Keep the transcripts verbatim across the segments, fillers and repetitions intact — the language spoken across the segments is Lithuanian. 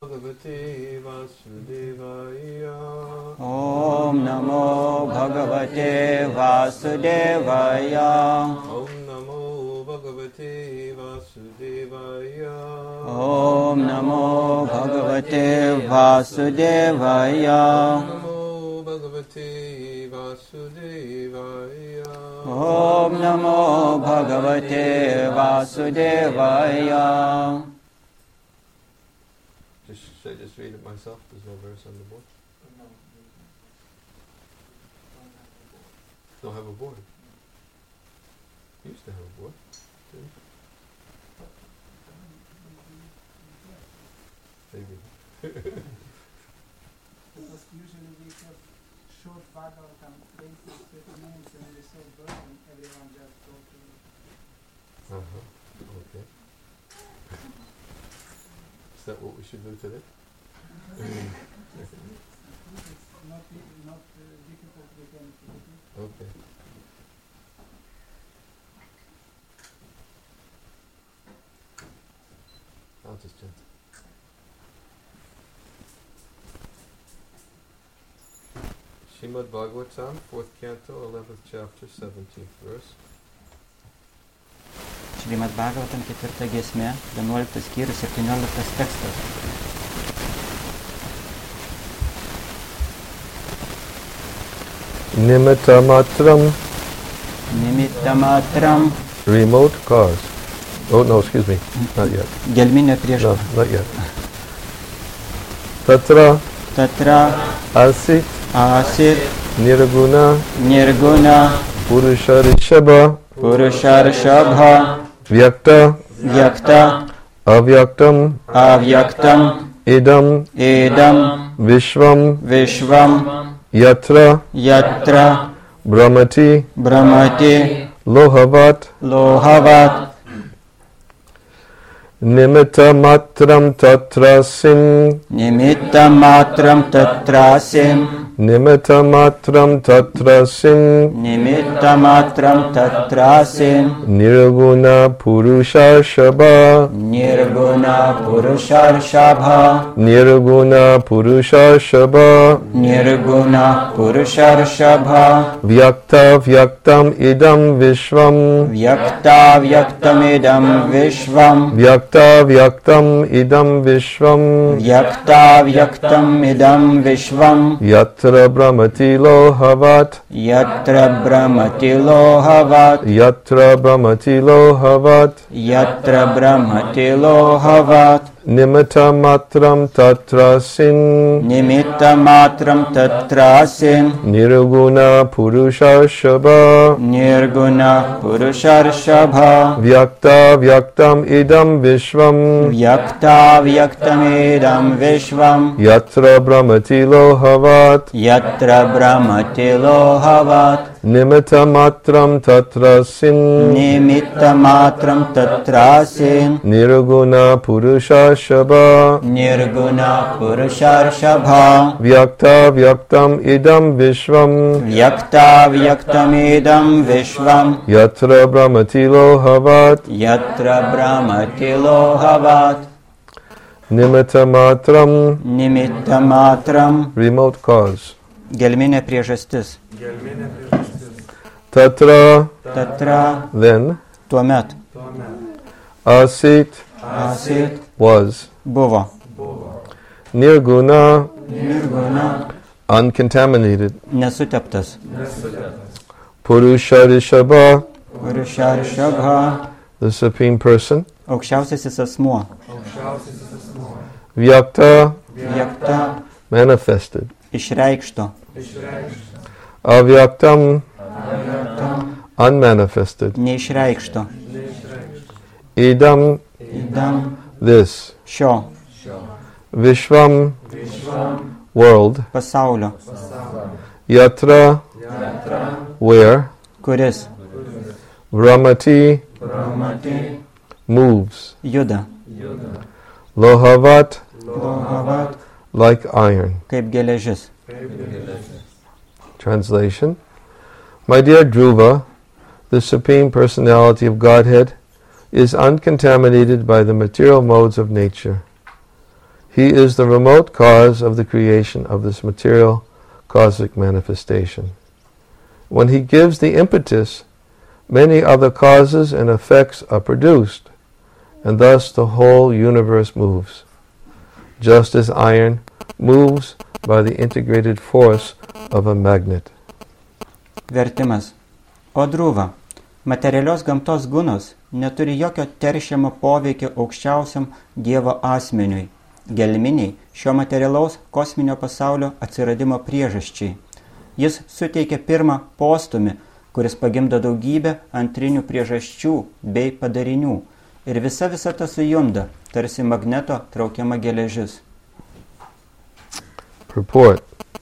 Bhagavate Vasudevaya. Om Namo Bhagavate Vasudevaya. Om Namo Bhagavate Vasudevaya. Om Namo Bhagavate Vasudevaya. Om Namo Bhagavate Vasudevaya. Just, should I just read it myself? There's no verse on the board? Don't have a board. You used to have a board, didn't you? Maybe. Because usually we have short Bhagavatam phrases, thirty minutes, and we say verse, and everyone just go to it. Uh-huh. Okay. Is that what we should do today? It's not, not uh, difficult with anything. Okay. I'll just chant. Srimad Bhagavatam, fourth canto, eleventh chapter, seventeenth verse. Šrimad Bhagavatam, ketvirta giesmė, vienuoliktas skyrius, septynioliktas tekstas. Nimittamatram. Nimittamatram. Remote cause. Oh no, excuse me, not yet. Gelminė prieš. No, not yet. Tatra. Tatra. Asit. Asit. Nirguna. Nirguna. Purusharishaba. Purusharashabha. Vyakta. Vyakta. Avyaktam. Avyaktam. Idam. Idam. Vishvam. Vishvam. Yatra. Yatra. Brahmati. Brahmati. Lohavat. Lohavat. Nimitta matram tatrasim. Nimitta matram tatrasim. Nimitta matram tatrasim. Nimitta matram tatrasim. Nirguna purusha shabha. Nirguna purusharshabha. Nirguna purusha shabha. Nirguna purusharshabha. Vyakta vyaktam idam vishvam. Vyakta vyaktamidam vishvam. Vyakta vyaktam idam vishvam. Vyakta vyaktamidam vishvam. Yatra brahmati lohavat. Yatra brahmati lohavat. Yatra brahmati lohavat. Yatra brahmati lohavat. Nimitta matram tatrasin. Nimitta matram tatrasin. Nirguna purusha shabha. Nirguna purusharshabha. Vyakta vyaktam idam vishvam. Vyakta vyaktamidam vishvam. Yatra brahmati lohavat. Yatra brahmati lohavat. Nimitta matram tatrasin. Nimitta matram tatrasin. Nirguna purusha shabha. Nirguna purusharshabha. Vyakta vyaktam idam vishvam. Vyakta vyaktamidam vishvam. Yatra brahmati lohavat. Yatra brahmati lohavat. Nimitta matram. Nimitta matram. Remote cause. Gelminė priežastis. Tatra. Tatra. Then. Tuomet. Asit. Asit. Was. Buvo. Nirguna. Nirguna. Uncontaminated. Nesuteptas. Purusharishabha. Purusharshabha. The Supreme Person. Aukščiausiasis asmuo. Vyakta. Vyakta. Manifested. Išreikšto. Avyaktam. Unmanifested. Neišreikšto. Idam. Idam. This. Šio. Vishvam. World. Pasaulio. Yatra. Where. Kuris. Brahmati. Brahmati. Moves. Juda. Lohavat. Lohavat. Like iron. Kaip geležis. Translation. My dear Dhruva, the Supreme Personality of Godhead is uncontaminated by the material modes of nature. He is the remote cause of the creation of this material cosmic manifestation. When he gives the impetus, many other causes and effects are produced, and thus the whole universe moves, just as iron moves by the integrated force of a magnet. Vertimas. O Dhruva, materialios gamtos gunos neturi jokio teršiamo poveikio aukščiausiam Dievo asmeniui, gelminiai šio materialaus kosminio pasaulio atsiradimo priežasčiai. Jis suteikia pirmą postumį, kuris pagimdo daugybę antrinių priežasčių bei padarinių, ir visa visata sujunda, tarsi magneto traukiama geležis. Purport.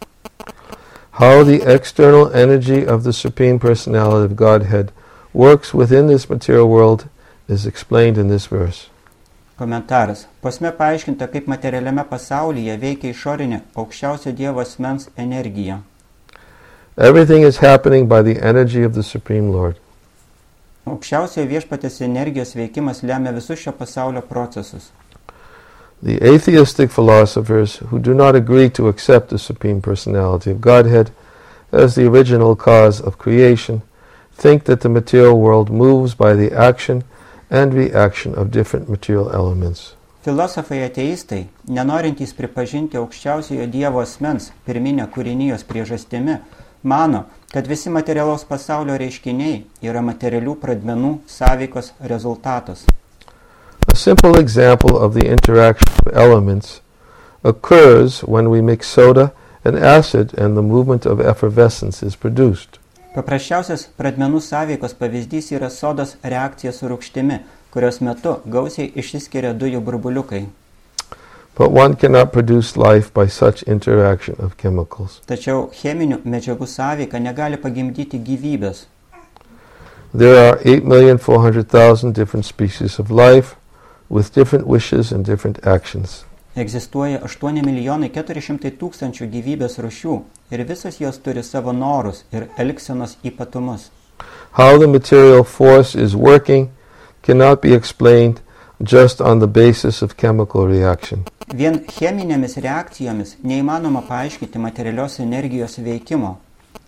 How the external energy of the Supreme Personality of Godhead works within this material world is explained in this verse. Komentaras. Posme paaiškinta, kaip materialiame pasaulyje veikia išorinė aukščiausio Dievo asmens energija. Everything is happening by the energy of the Supreme Lord. Aukščiausiojo viešpatės energijos veikimas lemia visus šio pasaulio procesus. The atheistic philosophers who do not agree to accept the Supreme Personality of Godhead as the original cause of creation think that the material world moves by the action and reaction of different material elements. Filosofai ateistai, nenorintys pripažinti aukščiausiojo Dievo asmens pirminę kūrinijos priežastimi, mano, kad visi materialaus pasaulio reiškiniai yra materialių pradmenų sąveikos rezultatas. A simple example of the interaction of elements occurs when we mix soda and acid and the movement of effervescence is produced. Paprasčiausias pradmenų sąveikos pavyzdys yra sodos reakcija su rūgštimi, kurios metu gausiai išsiskiria dujų burbuliukai. But one cannot produce life by such interaction of chemicals. Tačiau cheminių medžiagų sąveika negali pagimdyti gyvybės. There are eight million four hundred thousand different species of life with different wishes and different actions. Egzistuoja aštuoni milijonai keturi šimtai tūkstančių gyvybės rūšių ir visos jos turi savo norus ir elgsenos ypatumus. How the material force is working cannot be explained just on the basis of chemical reaction. Vien cheminėmis reakcijomis neįmanoma paaiškinti materialios energijos veikimo.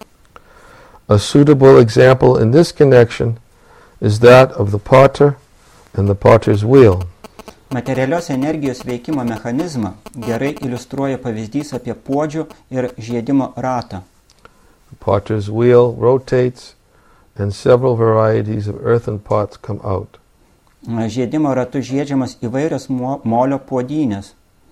A suitable example in this connection is that of the potter and the potter's wheel. Materialios energijos veikimo mechanizmą gerai iliustruoja pavyzdys apie puodžių ir žiedimo ratą. The potter's wheel rotates and several varieties of earthen pots come out. Žiedimo ratu žiedžiamas įvairios mo- molio puodynės.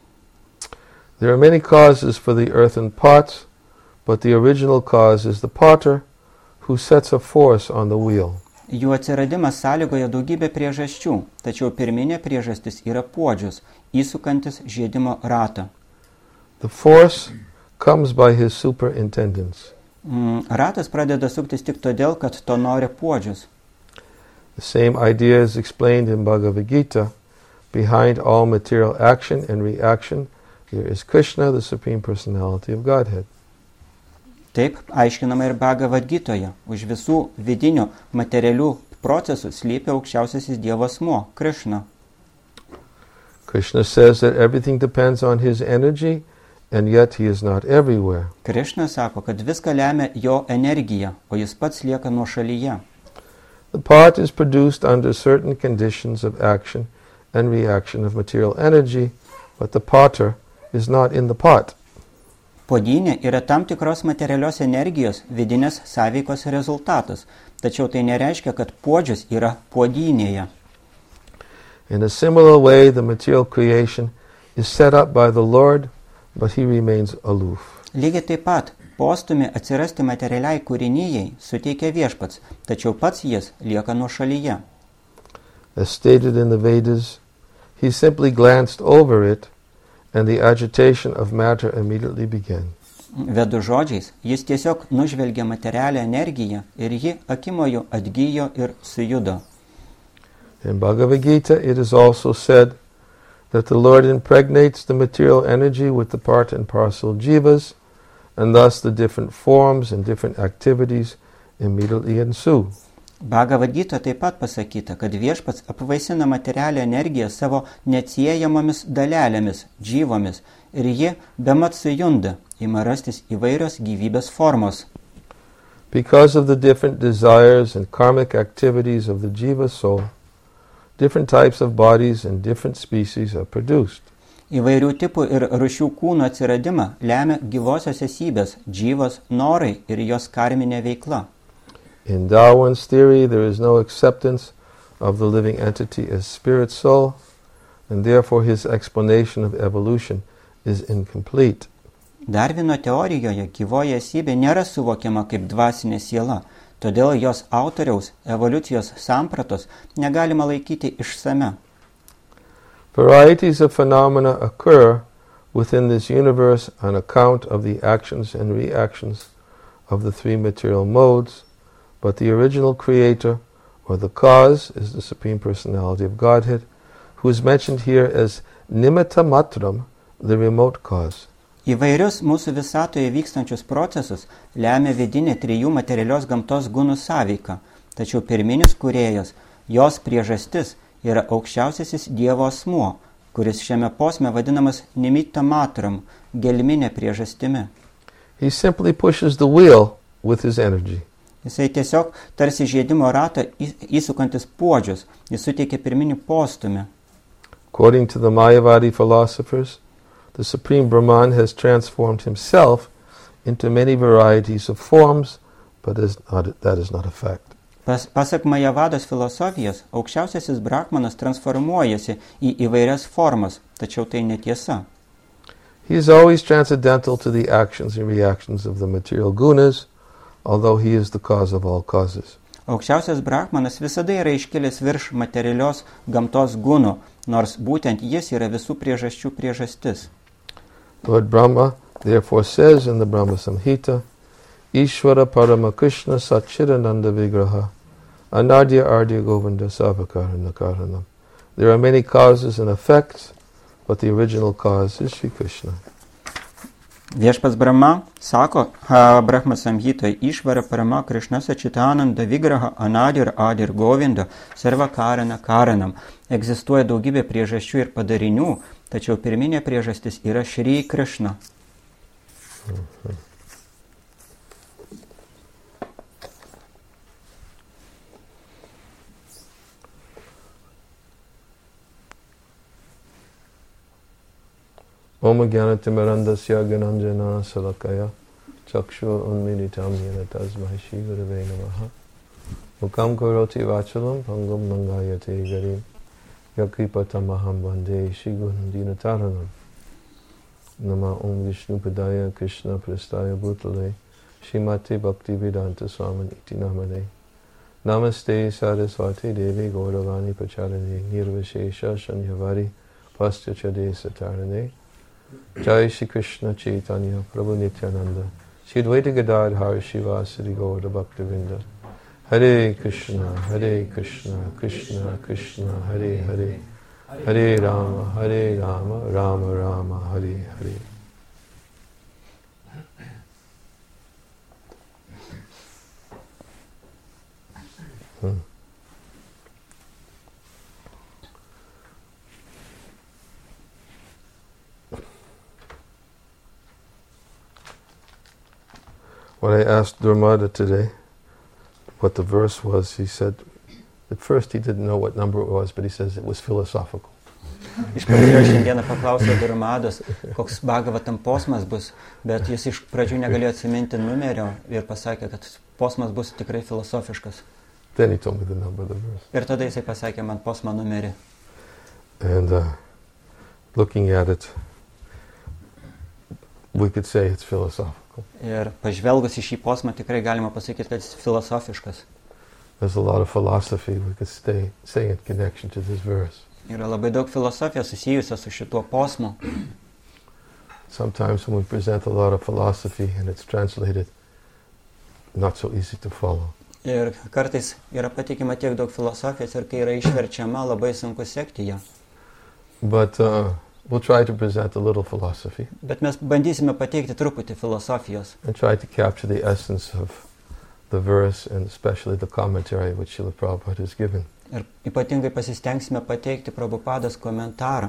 There are many causes for the earthen pots, but the original cause is the potter who sets a force on the wheel. Jų atsiradimas sąlygoja daugybę priežasčių, tačiau pirminė priežastis yra puodžius, įsukantis žiedimo ratą. The force comes by his superintendence. Mm, ratas pradeda suktis tik todėl, kad to nori puodžius. The same idea is explained in Bhagavad Gita. Behind all material action and reaction, there is Krishna, the Supreme Personality of Godhead. Taip aiškinama ir Bhagavad Gitoje. Už visų vidinių materialių procesų slypi aukščiausiasis Dievo asmuo, Krishna. Krishna says that everything depends on his energy, and yet he is not everywhere. Krishna sako, kad viską lemia jo energija, o jis pats lieka nuošalyje. The pot is produced under certain conditions of action and reaction of material energy, but the potter is not in the pot. Puodynė yra tam tikros materialios energijos vidinės sąveikos rezultatas, tačiau tai nereiškia, kad puodžius yra puodynėje. In a similar way, the material creation is set up by the Lord, but he remains aloof. Lygiai taip pat, postumį atsirasti materialiai kūrinijai suteikia viešpats, tačiau pats jis lieka nuošalyje. As stated in the Vedas, he simply glanced over it, and the agitation of matter immediately began. Vedų žodžiais, jis tiesiog nužvelgė materialią energiją ir ji akimoju atgyjo ir sujudo. In Bhagavad Gita, it is also said that the Lord impregnates the material energy with the part and parcel jivas, and thus the different forms and different activities immediately ensue. Bhagavad Gita taip pat pasakyta, kad viešpats apvaisina materialią energiją savo neatsiejamomis dalelėmis, džyvomis, ir ji bemat sujunda, ima rastis įvairios gyvybės formos. Because of the different desires and karmic activities of the jiva soul, different types of bodies and different species are produced. Įvairių tipų ir rūšių kūnų atsiradimą lemia gyvosios esybės, džyvos, norai ir jos karminė veikla. In Darwin's theory, there is no acceptance of the living entity as spirit soul, and therefore his explanation of evolution is incomplete. Darvino teorijoje gyvoji esybė nėra suvokiama kaip dvasinė siela, todėl jos autoriaus evoliucijos sampratos negalima laikyti išsame. Varieties of phenomena occur within this universe on account of the actions and reactions of the three material modes, but the original creator, or the cause, is the Supreme Personality of Godhead, who is mentioned here as Nimitta Matram, the remote cause. Įvairius mūsų visatoje vykstančius procesus lemia vidinė trijų materialios gamtos gunų sąveika, tačiau pirminis kūrėjas, jos priežastis yra aukščiausiasis Dievo asmuo, kuris šiame posme vadinamas Nimitta Matram, gelminė priežastimi. He simply pushes the wheel with his energy. Jisai tiesiog tarsi žiedimo ratą įsukantis puodžius, jis suteikia pirminį postumį. According to the Mayavadi philosophers, the Supreme Brahman has transformed himself into many varieties of forms, but is not, that is not a fact. Pas, pasak Majavados filosofijos, aukščiausiasis Brahmanas transformuojasi į įvairias formas, tačiau tai netiesa. He is always transcendental to the actions and reactions of the material gunas, although he is the cause of all causes. Aukščiausias Brahmanas visada yra iškilęs virš materialios gamtos gunų, nors būtent jis yra visų priežasčių priežastis. Lord Brahma therefore says in the Brahma Samhita, Ishvara Parama Krishna Satchidananda Vigraha Anadya Ardya Govinda Savakarana Karanam. There are many causes and effects, but the original cause is Sri Krishna. Viešpats Brahma sako, ha, Brahma Samhitoje, Išvara Parama Krishna Satchidananda Vigraha Anadya Ardya Govinda Savakarana Karanam. Egzistuoja daugybė priežasčių ir padarinių, tačiau pirminė priežastis yra Šri Krishna. Mm-hmm. Om Gyanatimmarandasya Gananjana Salakaya Chakshur Unmilitam Yena Tasmai Shri Gurave Namaha Mukam Karoti Vachalam Pangam Nangayate Garim Yakripatamaham Vande Shri Gundinataranam Nama Om Vishnu Padaya Krishna Prastaya Bhutale Shrimati Bhakti Vedanta Swamin Iti Namane Namaste Saraswati Devi Gauravani Pacharane Nirvashesha Shanyavari Pastyachade Satarane Jai Shri Krishna Chaitanya Prabhu Nityananda Shri Advaita Gadadhar Shivasari Gaura Bhaktivinda Hare Krishna Hare Krishna Krishna Krishna Hare Hare Hare Rama Hare Rama Rama Rama Hare Hare. Hmm. When I asked Dharmada today what the verse was, he said, at first he didn't know what number it was, but he says it was philosophical. Iš pradžių šiandieną paklausė Dharmados, koks Bhagavatam posmas bus, bet jis iš pradžių negalėjo atsiminti numerio ir pasakė, kad posmas bus tikrai filosofiškas. Then he told me the number of the verse. Ir tada jisai pasakė man posmo numerį. And uh, looking at it, we could say it's philosophical. Ir pažvelgus į šį posmą tikrai galima pasakyti, kad jis filosofiškas. There's a lot of philosophy we could stay, say in connection to this verse. Yra labai daug filosofijos susijusios su šituo posmu. Sometimes when we present a lot of philosophy and it's translated, not so easy to follow. Ir kartais yra patikima tiek daug filosofijos ir kai yra išverčiama, labai sunku sekti ją. But uh, we'll try to present a little philosophy. Bet mes bandysime pateikti truputį filosofijos. And try to capture the essence of the verse and especially the commentary which Srila Prabhupada has given. Ir ypatingai pasistengsime pateikti Prabhupados komentarą.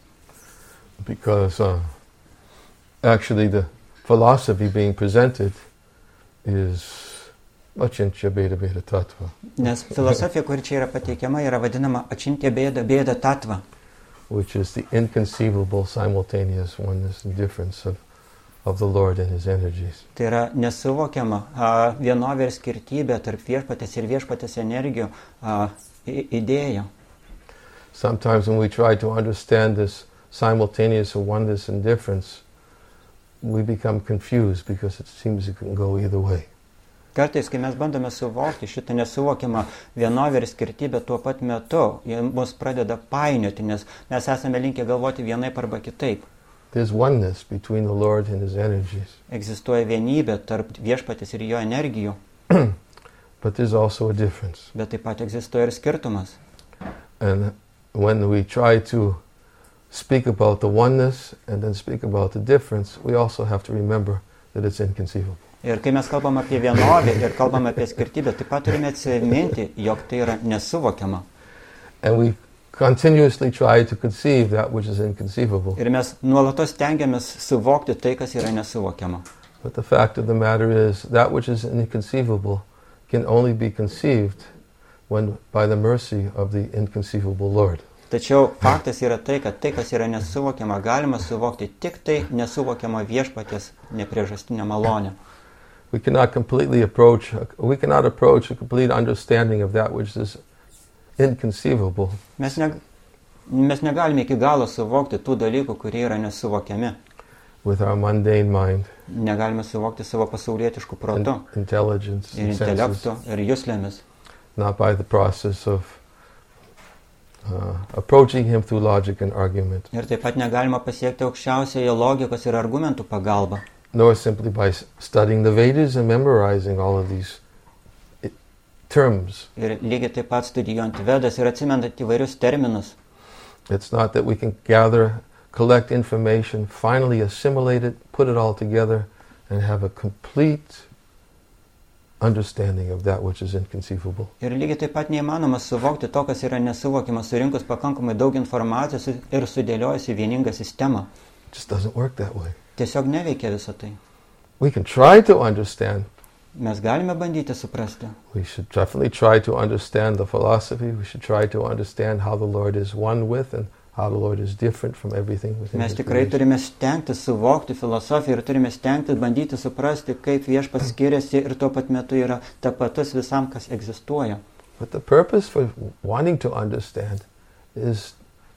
Because uh, actually the philosophy being presented is Achintya Bheda Bheda Tattva. Nes filosofija, kuri čia yra pateikiama, yra vadinama Achintya Bheda Bheda Tattva, which is the inconceivable simultaneous oneness and difference of, of the Lord and His energies. Tai yra nesuvokiama a, vienovė ir skirtybė tarp viešpatės ir viešpatės energijų a, i- idėja. Sometimes when we try to understand this simultaneous oneness and difference, we become confused because it seems it can go either way. Kartais, kai mes bandome suvokti šitą nesuvokiamą vienovę ir skirtybę tuo pat metu, jie mus pradeda painioti, nes mes esame linkę galvoti vienaip arba kitaip. There's oneness between the Lord and His energies, Egzistuoja vienybė tarp viešpatės ir jo energijų, but there's also a difference. bet taip pat egzistuoja ir skirtumas. And when we try to speak about the oneness and then speak about the difference, we also have to remember that it's inconceivable. Ir kai mes kalbam apie vienovę ir kalbam apie skirtybę, taip pat turime atsiminti, jog tai yra nesuvokiama. And we continuously try to conceive that which is inconceivable. Ir mes nuolatos stengiamės suvokti tai, kas yra nesuvokiama. But the fact of the matter is, that which is inconceivable can only be conceived when, by the mercy of the inconceivable Lord. Tačiau faktas yra tai, kad tai, kas yra nesuvokiama, galima suvokti tik tai nesuvokiama viešpatės nepriežastinė malonė. We cannot completely approach, we cannot approach a complete understanding of that which is inconceivable Mes, ne, mes negalime iki galo suvokti tų dalykų, kurie yra nesuvokiami. with our mundane mind, Negalime suvokti savo pasaulietiškų protų in- intelligence, ir and senses, intelektų ir juslėmis. not by the process of uh, approaching Him through logic and argument, Ir taip pat negalima pasiekti aukščiausioje logikos ir argumentų pagalba. nor simply by s- studying the Vedas and memorizing all of these i- terms. Ir lygiai taip pat studijuojant Vedas ir atsimenant įvairius terminus. It's not that we can gather, collect information, finally assimilate it, put it all together, and have a complete understanding of that which is inconceivable. Ir lygiai taip pat neįmanoma suvokti to, kas yra nesuvokiama, surinkus pakankamai daug informacijos ir sudėliojus į vieningą sistemą. It just doesn't work that way. Tiesiog neveikia visą tai. We can try to understand. Mes galime bandyti suprasti. We should definitely try to understand the philosophy. We should try to understand how the Lord is one with and how the Lord is different from everything within Mes His tikrai creation. turime stengti suvokti filosofiją ir turime stengti bandyti suprasti, kaip viešpats skiriasi ir tuo pat metu yra tapatus visam, kas egzistuoja. But the purpose for wanting to understand is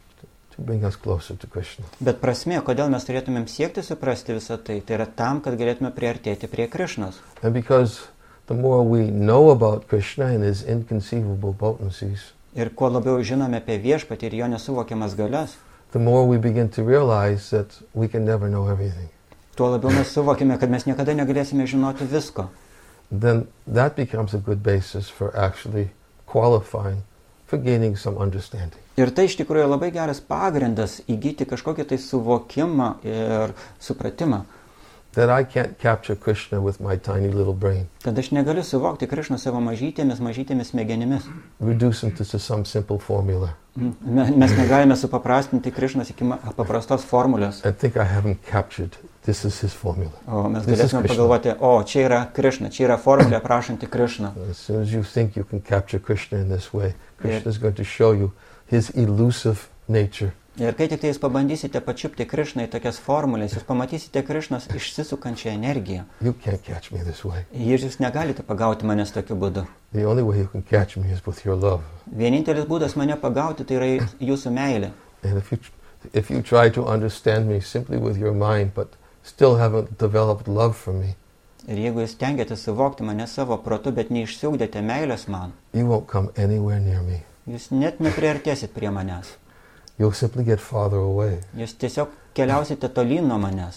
to bring us closer to Krishna. Bet prasmė, kodėl mes turėtumėm siekti suprasti visą tai, tai yra tam, kad galėtume priartėti prie Krišnos. And because the more we know about Krishna and His inconceivable potencies, Ir kuo labiau žinome apie viešpatį ir jo nesuvokiamas galias, the more we begin to realize that we can never know everything. tuo labiau mes suvokime, kad mes niekada negalėsime žinoti visko. Then that becomes a good basis for actually qualifying for gaining some understanding. Ir tai iš tikrųjų labai geras pagrindas įgyti kažkokį tai suvokimą ir supratimą, That I can't capture Krishna with my tiny little brain, kad aš negaliu suvokti Krišną savo mažytėmis, mažytėmis smegenimis. reduce him to some simple formula, Me- Mes negalime supaprastinti Krišnos iki ma- paprastos formulės, and think I haven't captured. This is his formula. o mes This is galėtume Krishna. pagalvoti, o čia yra Krišna, čia yra formulė prašanti Krišną. As soon as you think you can capture Krishna in this way, Krishna is going to show you his elusive nature. Ir kai tik tai jūs pabandysite pačiupti Krišną į tokias formulės, jūs pamatysite Krišnos išsisukančią energiją. You can't catch me this way. Ir jūs negalite pagauti manęs tokiu būdu. The only way you can catch me is with your love. Vienintelis būdas mane pagauti tai yra jūsų meilė. And if you if you try to understand me simply with your mind, but still haven't developed love for me, Ir jeigu jūs tengiate suvokti mane savo protu, bet neišsiugdėte meilės man, you won't come anywhere near me. jūs net nepriartėsit prie manęs. You'll simply get farther away. Jūs tiesiog keliausite tolyn nuo manęs.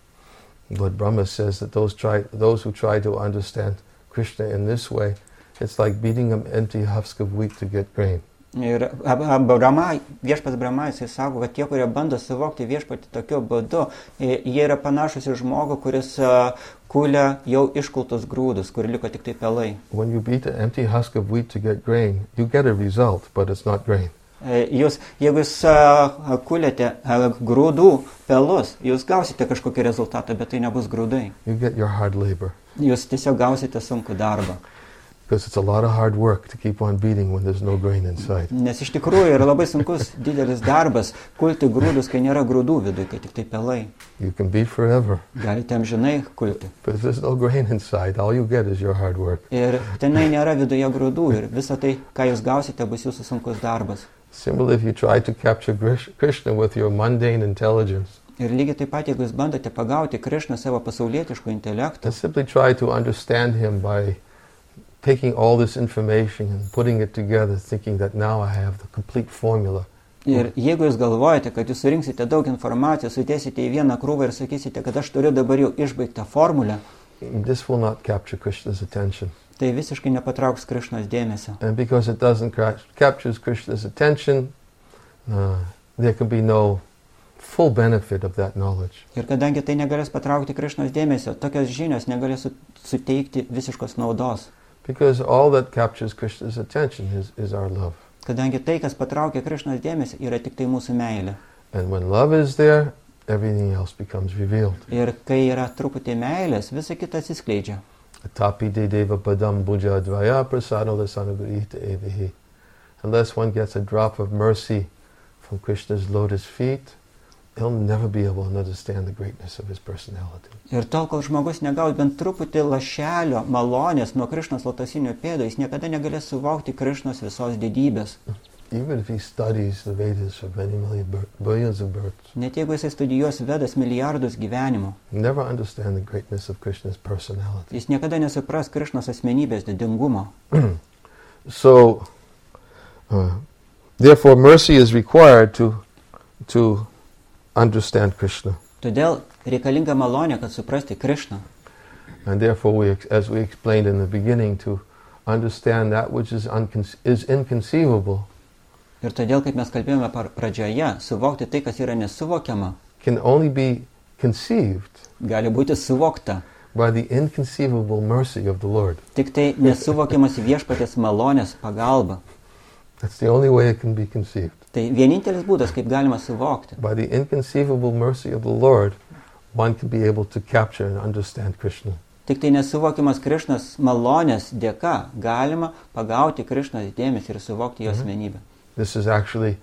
Lord Brahma says that those try those who try to understand Krishna in this way, it's like beating an empty husk of wheat to get grain. Ir Brahma, viešpats Brahma, jisai sako, kad tie, kurie bando suvokti viešpatį tokiu būdu, jie yra panašus į žmogų, kuris kulia jau iškultus grūdus, kur liko tik tai pelai. When you beat an empty husk of wheat to get grain, you get a result, but it's not grain. Jūs, jeigu jūs uh, kuliate uh, grūdų pelus, jūs gausite kažkokį rezultatą, bet tai nebus grūdai. You get your hard labor. Jūs tiesiog gausite sunkų darbą. Because it's a lot of hard work to keep on beating when there's no grain inside. Nes iš tikrųjų yra labai sunkus didelis darbas kulti grūdus, kai nėra grūdų viduje, kai tik tai pelai. You can beat forever. Galite amžinai kulti. But if there's no grain inside, all you get is your hard work. Ir tenai nėra viduje grūdų ir visa tai, ką jūs gausite, bus jūsų sunkus darbas. Similarly, if you try to capture Krishna with your mundane intelligence, ir lygiai taip pat, jeigu jūs bandote pagauti Krishną savo pasaulietišku intelektu, and simply try to understand him by taking all this information and putting it together, thinking that now I have the complete formula. Ir jeigu jūs galvojate, kad jūs surinksite daug informacijos, sudėsite į vieną krūvą ir sakysite, kad aš turiu dabar jau išbaigtą formulę, this will not capture Krishna's attention. Tai visiškai nepatrauks Krishnos dėmesio. And because it doesn't ca- captures Krishna's attention, uh, there can be no full benefit of that knowledge. Ir kadangi tai negalės patraukti Krishnos dėmesio, tokios žinios negalės su- suteikti visiškos naudos. Because all that captures Krishna's attention is, is our love. Kadangi tai, kas patraukia Krishnos dėmesį, yra tik tai mūsų meilė. And when love is there, everything else becomes revealed. Ir kai yra truputį meilės, visa kita atsiskleidžia. Atapi de deva padam bhuja dvaya prasada sanagurita evihi. Unless one gets a drop of mercy from Krishna's lotus feet, he'll never be able to understand the greatness of his personality. Ir tol, kol žmogus negaus bent truputį lašelio malonės nuo Krishnos lotosinio pėdo, jis niekada negalės suvokti Krishnos visos didybės. Even if he studies the Vedas for many million bir- billions of births, Net jeigu jisai studijuos Vedas milijardus gyvenimų, never understand the greatness of Krishna's personality. jis niekada nesupras Krishnos asmenybės didingumo. So, uh, therefore, mercy is required to to understand Krishna, Todėl reikalinga malonė, kad suprasti Krishną. and therefore, we, ex- as we explained in the beginning, to understand that which is uncon- is inconceivable Ir todėl, kaip mes kalbėjome par- pradžioje, suvokti tai, kas yra nesuvokiama, can only be conceived gali būti suvokta. by the inconceivable mercy of the Lord. Tik tai nesuvokiamas viešpatės malonės pagalba. That's the only way it can be conceived. Tai vienintelis būdas, kaip galima suvokti. By the inconceivable mercy of the Lord, one can be able to capture and understand Krishna. Tik tai nesuvokiamas Krishnos malonės dėka galima pagauti Krishnos dėmesį ir suvokti jo asmenybę. This is actually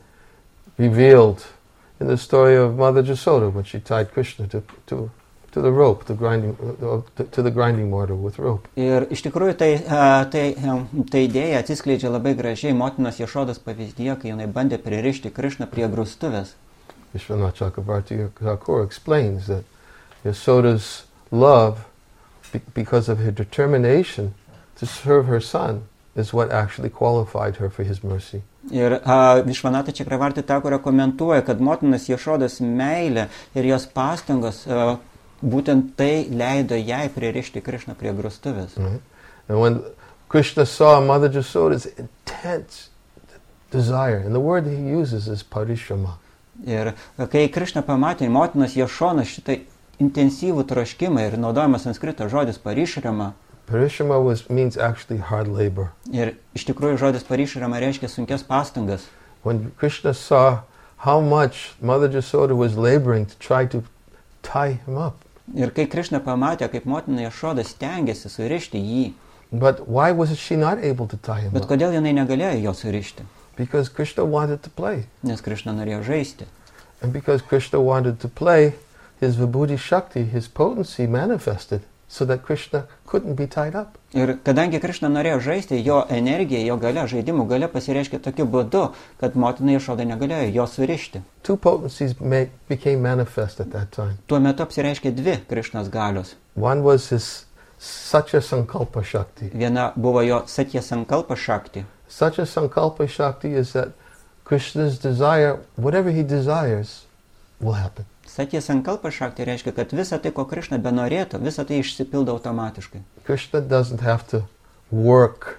revealed in the story of Mother Jasoda when she tied Krishna to, to, to the rope, the grinding, uh, to, to the grinding mortar with rope. Ir iš tikrųjų tai, uh, tai, um, tai idėja atsiskleidžia labai gražiai motinos Jašodos pavyzdyje, kai jinai bandė pririšti Krishną prie grūstuvės. Vishwanath Chakravarti Thakur explains that Yasoda's love, be- because of her determination to serve her son, is what actually qualified her for his mercy. Ir uh, Višvanata Čakravarti Thakur komentuoja, kad motinos Jašodos meilė ir jos pastangos uh, būtent tai leido jai pririšti Krishną prie grūstuvės. Right? And when Krishna saw Mother Jasoda's intense desire, and the word he uses is parishrama. Ir kai Krishna pamatė motinos Jašonos šitą intensyvų troškimą ir naudojamas sanskrito žodis parišrama, Parishrama was, means actually hard labor. ir iš tikrųjų žodis parišrama reiškia sunkias pastangas. When Krishna saw how much Mother Jasoda was laboring to try to tie him up, Ir kai Krishna pamatė, kaip motina Jašoda stengiasi surišti jį, but why was she not able to tie him bet up? kodėl jinai negalėjo jo surišti? Because Krishna wanted to play. Nes Krishna norėjo žaisti. And because Krishna wanted to play, his Vibhuti Shakti, his potency manifested so that Krishna couldn't be tied up. Ir kadangi Krishna norėjo žaisti, jo energija, jo galia, žaidimų galia pasireiškė tokiu būdu, kad motina Jašoda negalėjo jo surišti. Two potencies ma- became manifest at that time. Tuo metu apsireiškė dvi Krishnos galios. One was his Satya Sankalpa Shakti. Viena buvo jo Satya Sankalpa Shakti. Satya Sankalpa Shakti is that Krishna's desire, whatever he desires, will happen. Satya Sankalpa Shakti reiškia, kad visa tai, ko Krishna benorėtų, visa tai išsipildo automatiškai. Krishna doesn't have to work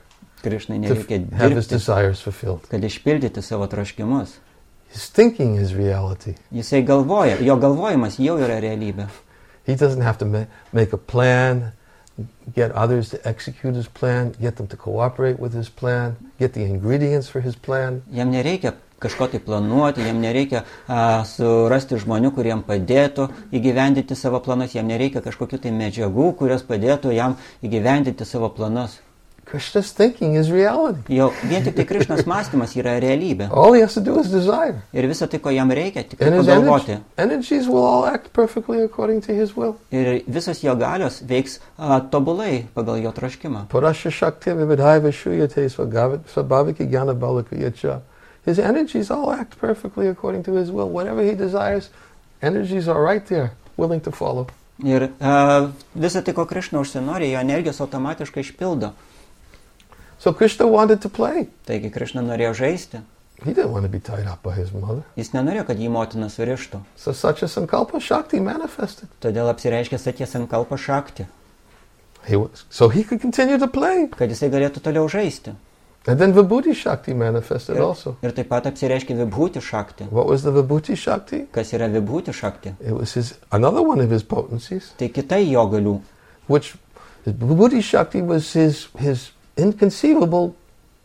Krišnai to nereikia f- have his dirbti, desires fulfilled. kad išpildyti savo troškimus. His thinking is reality. Jisai galvoja, jo galvojimas jau yra realybė. He doesn't have to ma- make a plan, get others to execute his plan, get them to cooperate with his plan, get the ingredients for his plan. Jam nereikia kažko tai planuoti, jam nereikia a, surasti žmonių, kuriem padėtų įgyvendinti savo planus, jam nereikia kažkokių tai medžiagų, kurios padėtų jam įgyvendinti savo planus. Krishna's thinking is reality. Jau vien tik tai Krišnos mąstymas yra realybė. All he has to do is desire. Ir visą tai, ko jam reikia, tik tai And his pagalvoti. energy, energies will all act perfectly according to his will. Ir visas jo galios veiks a, tobulai pagal jo troškimą. Parasya shakti vividhaiva shuyate svabhaviki jnana balika yacha. His energies all act perfectly according to his will. Whatever he desires, energies are right there, willing to follow. Ir a, visą tai, ko Krišna užsinori, jo energijos automatiškai išpildo. So Krishna wanted to play. Taigi Krišna norėjo žaisti. He didn't want to be tied up by his mother. Jis nenorėjo, kad jį motina surištų. So Satya Sankalpa Shakti manifested. Todėl apsireiškė Satya Sankalpa Shakti, He was, so he could continue to play. kad jisai galėtų toliau žaisti. And then Vibhuti Shakti manifested Ir, also. ir taip pat apsireiškė Vibhuti Shakti. What was the Vibhuti Shakti? Kas yra Vibhuti Shakti? It was his another one of his potencies, Tai kitai jo galių. which the Vibhuti Shakti was his his inconceivable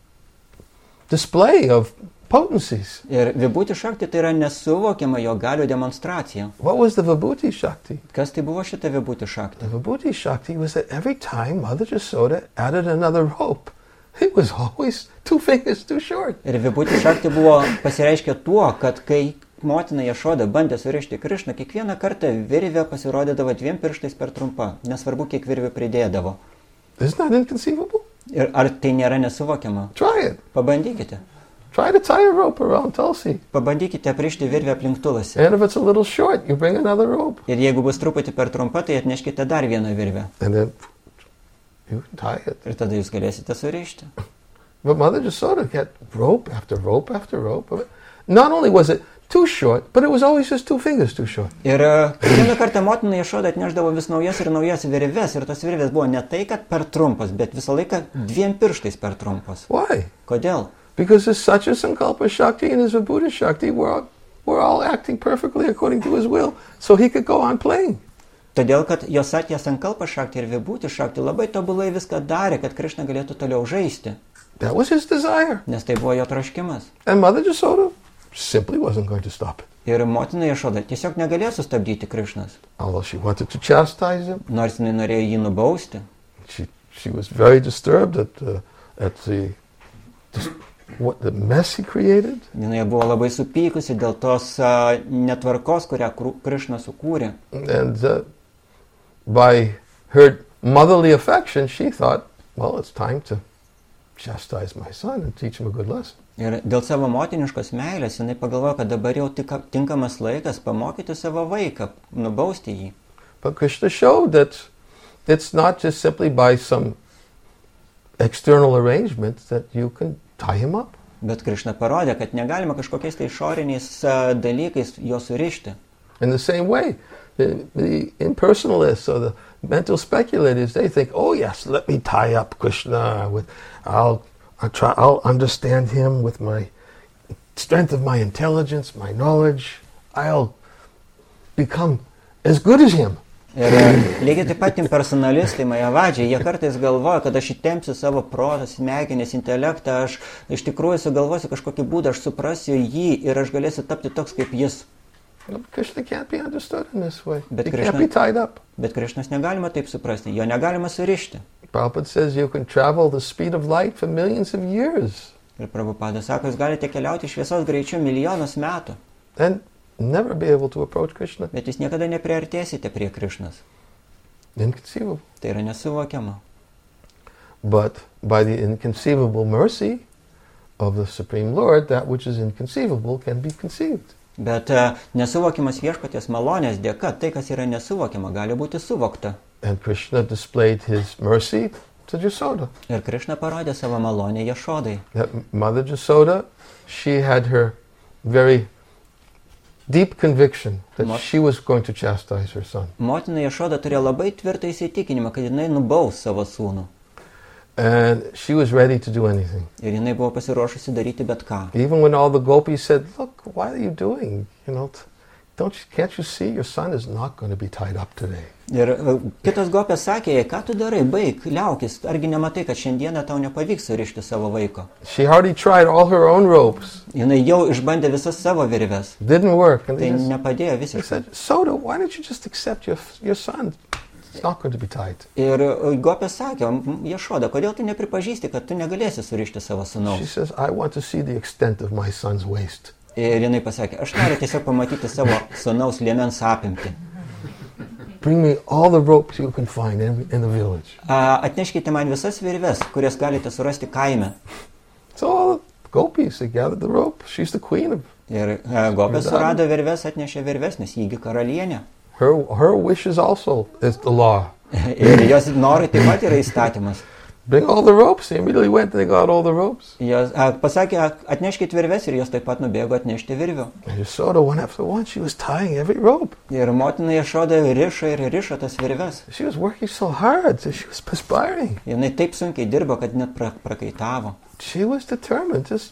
display of potencies. Ir Vibhuti Shakti tai yra nesuvokiama jo galių demonstracija. What was the Vibhuti Shakti? Kas tai buvo šita Vibhuti Shakti? The Vibhuti Shakti was that every time Mother Jasoda added another rope, it was always two fingers too short. Ir Vibhuti Shakti buvo pasireiškę tuo, kad kai motina Jašoda bandė surišti Krišną, kiekvieną kartą virvė pasirodydavo dviem pirštais per trumpa, nesvarbu, kiek virvė pridėdavo. Isn't that inconceivable? Ir ar tai nėra nesuvokiama? Try it. Pabandykite. Try to tie a rope around Tulsi. Pabandykite aprišti virvę aplink Tulasi. And if it's a little short, you bring another rope. Ir jeigu bus truputį per trumpa, tai atneškite dar vieną virvę. And then you tie it. Ir tada jūs galėsite surišti. But Mother Jasoda get rope after rope after rope. Not only was it too short, but it was always just two fingers too short. Ir e, kiekvieną kartą motina Jašoda atnešdavo vis naujas ir naujas virves. Ir tos virvės buvo ne tai, kad per trumpas, bet visą laiką dviem pirštais per trumpas. Why? Kodėl? Because his Satya Sankalpa Shakti and his Vibhuti Shakti were all, were all acting perfectly according to his will, so he could go on playing. Todėl, kad jo Satya Sankalpa Shakti ir Vibhuti Shakti labai tobulai viską darė, kad Krišna galėtų toliau žaisti. That was his desire. Nes tai buvo jo troškimas. And Mother Jasoda simply wasn't going to stop it. Ir motina Jašoda tiesiog negalėjo sustabdyti Krišnas. Although she wanted to chastise him, Nors jinai norėjo jį nubausti. she, she was very disturbed at, uh, at the, the, what, the mess he created. Jinai buvo labai supykusi dėl tos uh, netvarkos, kurią Kru- Krišna sukūrė. And uh, by her motherly affection, she thought, well, it's time to chastise my son and teach him a good lesson. Ir dėl savo motiniškos meilės jinai pagalvojo, kad dabar jau tik, tinkamas laikas pamokyti savo vaiką, nubausti jį. But Krishna showed that it's not just simply by some external arrangement that you can tie him up. Bet Krišna parodė, kad negalima kažkokiais tai išoriniais uh, dalykais jo surišti. In the same way, the, the impersonalists or the mental speculators, they think, oh yes, let me tie up Krishna with, I'll, I'll try, I'll understand him with my strength of my intelligence, my knowledge. I'll become as good as him. Ir lygiai taip pat impersonalistai, majavadžiai, jie kartais galvoja, kad aš įtempsiu savo protą, smegenis, intelektą, aš iš tikrųjų sugalvosiu kažkokį būdą, aš suprasiu jį ir aš galėsiu tapti toks kaip jis. But Krishna can't be understood in this way. But He Krishna- can't be tied up. Bet Krišnas negalima taip suprasti, jo negalima surišti. Prabhupada says you can travel the speed of light for millions of years Ir Prabhupada sako, jūs galite keliauti šviesos greičiu milijonus metų, and never be able to approach Krishna. bet jūs niekada nepriartėsite prie Krišnas. Inconceivable. Tai yra nesuvokiama. But by the inconceivable mercy of the Supreme Lord, that which is inconceivable can be conceived. Bet uh, nesuvokimas viešpaties malonės dėka, tai, kas yra nesuvokiama, gali būti suvokta. And Krishna displayed his mercy to Jasoda. Ir Krišna parodė savo malonę Jašodai. That Mother Jasoda, she had her very deep conviction that Mo- she was going to chastise her son. Motina Jašoda turėjo labai tvirtą įsitikinimą, kad jinai nubaus savo sūnų. And she was ready to do anything. Ir jinai buvo pasiruošusi daryti bet ką. Even when all the gopis said, look, what are you doing? You know, t- don't you, can't you see your son is not going to be tied up today? Ir uh, kitos gopės sakė, jai, ką tu darai, baig, liaukis, argi nematai, kad šiandieną tau nepavyks surišti savo vaiko. She already tried all her own ropes. Jinai jau išbandė visas savo virves. Didn't work. And Tai they, just, nepadėjo they visiškai. said, Soda, why don't you just accept your, your son? It's not going to be tied. Ir uh, gopės sakė, "M, Ješoda, kodėl tu nepripažįsti, kad tu negalėsi surišti savo She sūnaus? says, I want to see the extent of my son's waist. Ir jinai pasakė, aš noriu tiesiog pamatyti savo sūnaus liemens apimtį. Bring me all the ropes you can find in, in the village. Uh, atneškite man visas virves, kurias galite surasti kaime. So all the gopis, they gathered the rope. She's the queen of... Ir uh, gopės surado virves, atnešė virves, nes jįgi karalienė. Her, her wishes also is the law. Ir jos norai taip pat yra įstatymas. Bring all the ropes. They immediately went and they got all the ropes. Jos a, pasakė, atneškit virves ir jos taip pat nubėgo atnešti virvių. And Yashoda, one after one, she was tying every rope. Ir motina Ješoda rišo ir rišo tas virves. She was working so hard. She was perspiring. Jinai taip sunkiai dirbo, kad net pra, prakaitavo. She was determined just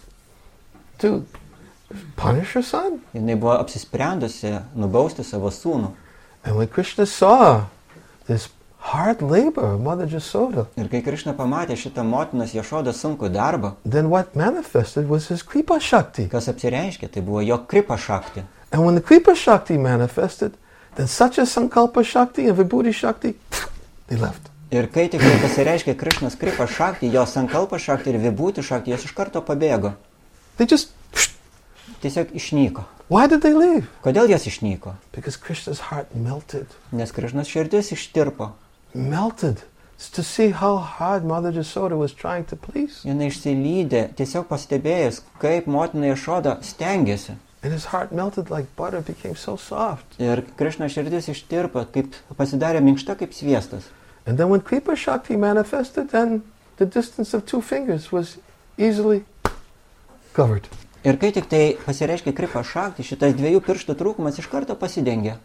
to punish her son. Jinai buvo apsisprendusi nubausti savo sūnų. And when Krishna saw this hard labor of Mother Yashoda, Ir kai Krišna pamatė šitą motinos Ješodą sunkų darbą, then what manifested was his Kripa Shakti. kas apsireiškė, tai buvo jo kripa šakti. And when the Kripa Shakti manifested, then such a Sankalpa Shakti and Vibhuti Shakti, they left. Ir kai tik tai pasireiškė Krišnos kripa šakti, jo sankalpa šakti ir vibūti šakti, jos iš karto pabėgo. They just, Tiesiog išnyko. why did they leave? Kodėl jos išnyko? Because Krishna's heart melted. Nes Krišnos širdis ištirpo. Melted. It's to see how hard Mother Yashoda was trying to please. Jis išsilydė, tiesiog pastebėjęs, kaip motina Ješoda stengiasi. And his heart melted like butter, became so soft. Ir Krišnos širdis ištirpo, kaip pasidarė minkšta kaip sviestas. And then when Kripa Shakti manifested, then the distance of two fingers was easily covered. Ir kai tik tai pasireiškė kripa šakti, šitas dviejų pirštų trūkumas iš karto pasidengė.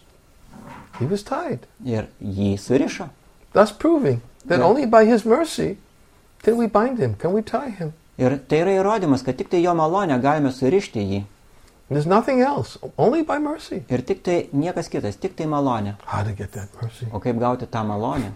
He was tied. Ir jį surišo. Thus proving that Yeah. only by his mercy can we bind him, can we tie him. Ir tai yra įrodymas, kad tik tai jo malonę galime surišti jį. There's nothing else, only by mercy. Ir tik tai niekas kitas, tik tai malonė. How to get that mercy? O kaip gauti tą malonę?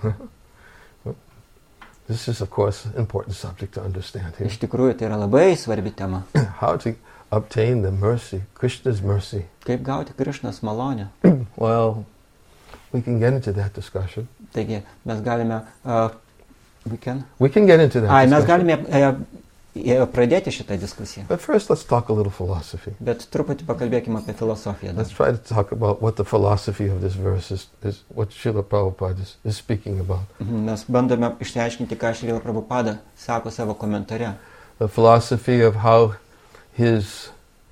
This is, of course, an important subject to understand here. Iš tikrųjų, tai yra labai svarbi tema. How to obtain the mercy, Krishna's mercy. Kaip gauti Krišnos malonę? Well, we can get into that discussion. Taigi, mes galime... Uh, we can? We can get into that Ai, mes discussion. galime uh, uh, pradėti šitą diskusiją. But first, let's talk a little philosophy. Bet truputį pakalbėkime apie filosofiją. Let's Dar. try to talk about what the philosophy of this verse is, is what Srila Prabhupada is, is speaking about. Mhm, Mes bandome išsiaiškinti, ką Šrila Prabhupada sako savo komentare. The philosophy of how his,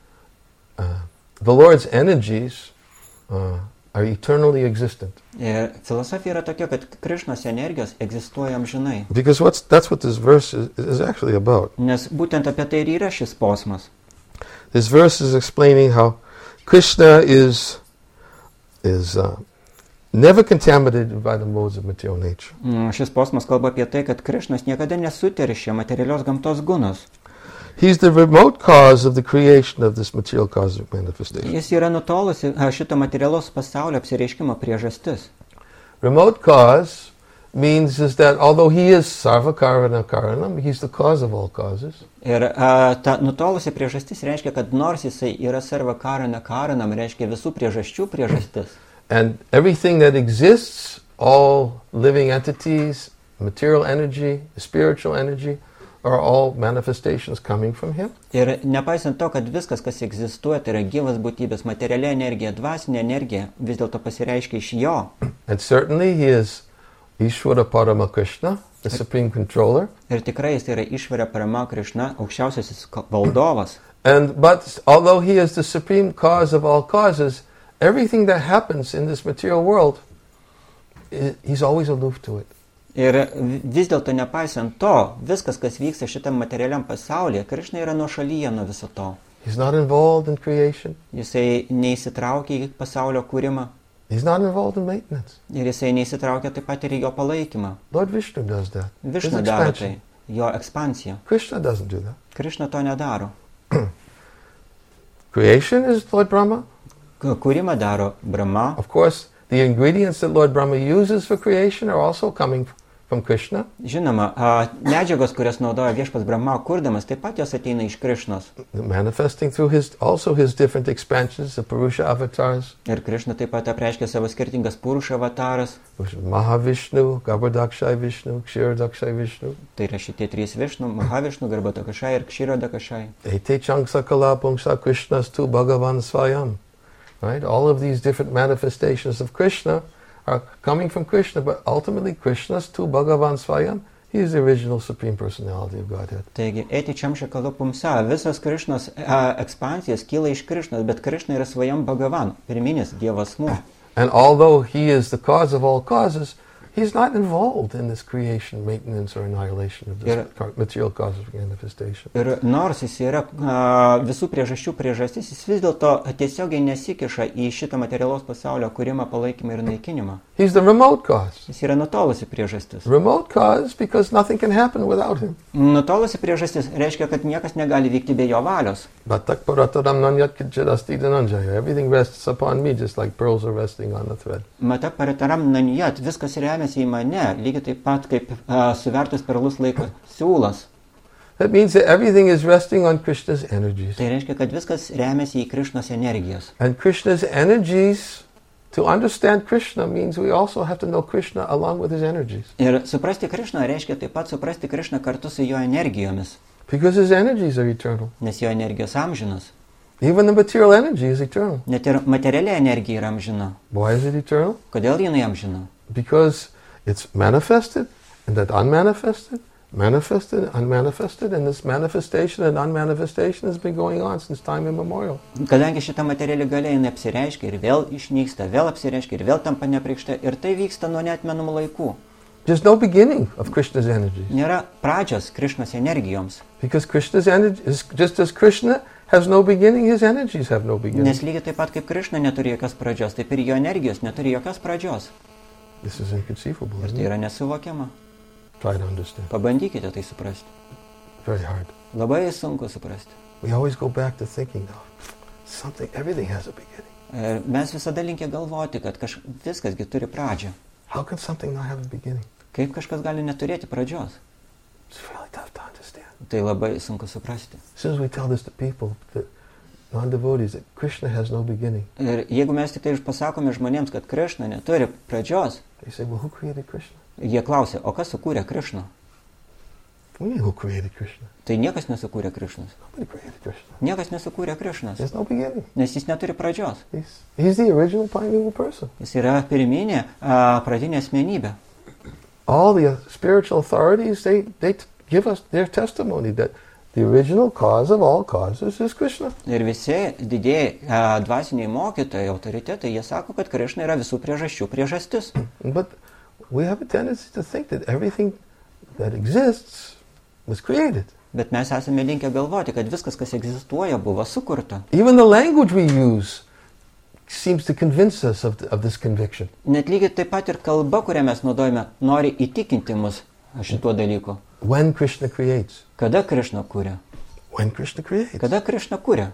uh, the Lord's energies uh, are eternally existent. Ir filosofija yra tokia, kad Krišnos energijos egzistuoja amžinai. Because what's, that's what this verse is, is actually about. Nes būtent apie tai ir yra šis posmas. This verse is explaining how Krishna is, is uh, never contaminated by the modes of material nature. Mm, Šis posmas kalba apie tai, kad Krišnas niekada nesuteršia materialios gamtos gunos. He's the remote cause of the creation of this material cosmic manifestation. Jis yra nutolusi a, šito materialaus pasaulio apsireiškimo priežastis. Remote cause means is that although he is sarva karana karanam, he's the cause of all causes. Ir a, ta nutolusi priežastis reiškia, kad nors jisai yra sarva karana karanam, reiškia visų priežasčių priežastis. And everything that exists, all living entities, material energy, spiritual energy, are all manifestations coming from him. Ir nepaisant to, kad viskas, kas egzistuoja, tai yra gyvas būtybės, materiali energija, dvasinė energija, vis dėlto pasireiškia iš jo. And certainly he is Ishvara Parama Krishna, the supreme controller. Ir tikrai jis yra Išvara Parama Krišna, aukščiausiasis ka- valdovas. And but although he is the supreme cause of all causes, everything that happens in this material world, i- he's always aloof to it. Ir vis dėlto nepaisant to, viskas, kas vyksta šitam materialiam pasaulyje, Krišna yra nuošalyje nuo viso to. He's not involved in creation. Jisai neįsitraukia į pasaulio kūrimą. He's not involved in maintenance. Ir jisai neįsitraukia taip pat ir į jo palaikymą. Lord Vishnu does that. Višnu His daro expansion. tai, jo ekspansija. Krishna doesn't do that. Krišna to nedaro. Creation is Lord Brahma. K- Kūrimą daro Brahma. Of course, the ingredients that Lord Brahma uses for creation are also coming from Krishna. Žinoma, a, medžiagos, kurias naudoja viešpas Brahma kurdamas, taip pat jos ateina iš Krišnos. Manifesting through his also his different expansions, the Purusha avatars, Ir Krišna taip pat apreiškia savo skirtingas Purusha avataras. which is Mahavishnu, Garbhodakshai Vishnu, Kshirodakshai Vishnu, Tai yra šitie trys Višnu, Mahavišnu, Garbhodakašai ir Kshirodakašai. Ete Changsa Kala Pungsa Krishnastu Bhagavan Swayam. Right? All of these different manifestations of Krishna are coming from Krishna, but ultimately Krishna's tu Bhagavan Swayam. He is the original Supreme Personality of Godhead. Taigi, eti čiamša kalu pumsa, visas Krišnos a, ekspansijas kyla iš Krišnos, bet Krišna yra svajam Bhagavan, pirminis Dievas asmuo. And although he is the cause of all causes, he's not involved in this creation, maintenance, or annihilation of this Ir- car- material cosmic manifestation. Ir nors jis yra a, visų priežasčių priežastis, jis vis dėlto tiesiogiai nesikiša į šitą materialaus pasaulio kūrimą, palaikymą ir naikinimą. He's the remote cause. Jis yra nutolusi priežastis. Remote cause because nothing can happen without him. Nutolusi priežastis reiškia, kad niekas negali vykti be jo valios. Batak parataram nanyat kidjadasti dhananjaya. Everything rests upon me just like pearls are resting on a thread. Mata paritaram nanijat, viskas remiasi į mane, lygiai taip pat kaip a, suvertus perlus laiko siūlas. That means that everything is resting on Krishna's energies. Tai reiškia, kad viskas remiasi į Krišnos energijas. And Krishna's energies, to understand Krishna means we also have to know Krishna along with his energies. Ir suprasti Krišną reiškia taip pat suprasti Krišną kartu su jo energijomis, Because his energies are eternal. nes jo energijos amžinos. Even the material energy is eternal. Net ir materiali energija yra amžina. Why is it eternal? Kodėl jinai amžina? Because it's manifested and that unmanifested, manifested, unmanifested, and this manifestation and unmanifestation has been going on since time immemorial. Kadangi šita materiali galia jinai apsireiškia ir vėl išnyksta, vėl apsireiškia ir vėl tampa nepreikšta, ir tai vyksta nuo neatmenamų laikų. There's no beginning of Krishna's energies. Nėra pradžios Krišnos energijoms, Because Krishna's energy is just as Krishna has no beginning, his energies have no beginning. nes lygiai taip pat kaip Krišna neturi jokios pradžios, taip ir jo energijos neturi jokios pradžios. This is inconceivable, Ir isn't tai it? yra nesuvokiama. Try to understand. Pabandykite tai suprasti. Very hard. Labai sunku suprasti. We always go back to thinking, though, something, everything has a beginning. Ir mes visada linkę galvoti, kad kaž... viskasgi turi pradžią. How can something not have a beginning? Kaip kažkas gali neturėti pradžios? It's really tough to understand. Tai labai sunku suprasti. As soon as we tell this to people, that non-devotees, that Krishna has no beginning, Ir jeigu mes tik tai pasakome žmonėms, kad Krišna neturi pradžios, they say, well, who created Krishna? jie klausia, o kas sukūrė Krišną? What do you mean, who created Krishna? Tai niekas nesukūrė Krišnos. Nobody created Krishna. Niekas nesukūrė Krišnos, There's no beginning. nes jis neturi pradžios. He's, he's the original primeval person. Jis yra pirminė a, pradinė asmenybė. All the spiritual authorities, they, they t- give us their testimony that the original cause of all causes is Krishna. Ir visi didėjai a, dvasiniai mokytojai, autoritetai, jie sako, kad Krišna yra visų priežasčių priežastis. But we have a tendency to think that everything that exists was created. Bet mes esame linkę galvoti, kad viskas, kas egzistuoja, buvo sukurta. Even the language we use seems to convince us of, th- of this conviction. Net lygiai taip pat ir kalba, kurią mes naudojame, nori įtikinti mus šituo dalyku. When Krishna creates. Kada Krišna kūrė? When Krishna creates. Kada Krišna kūrė?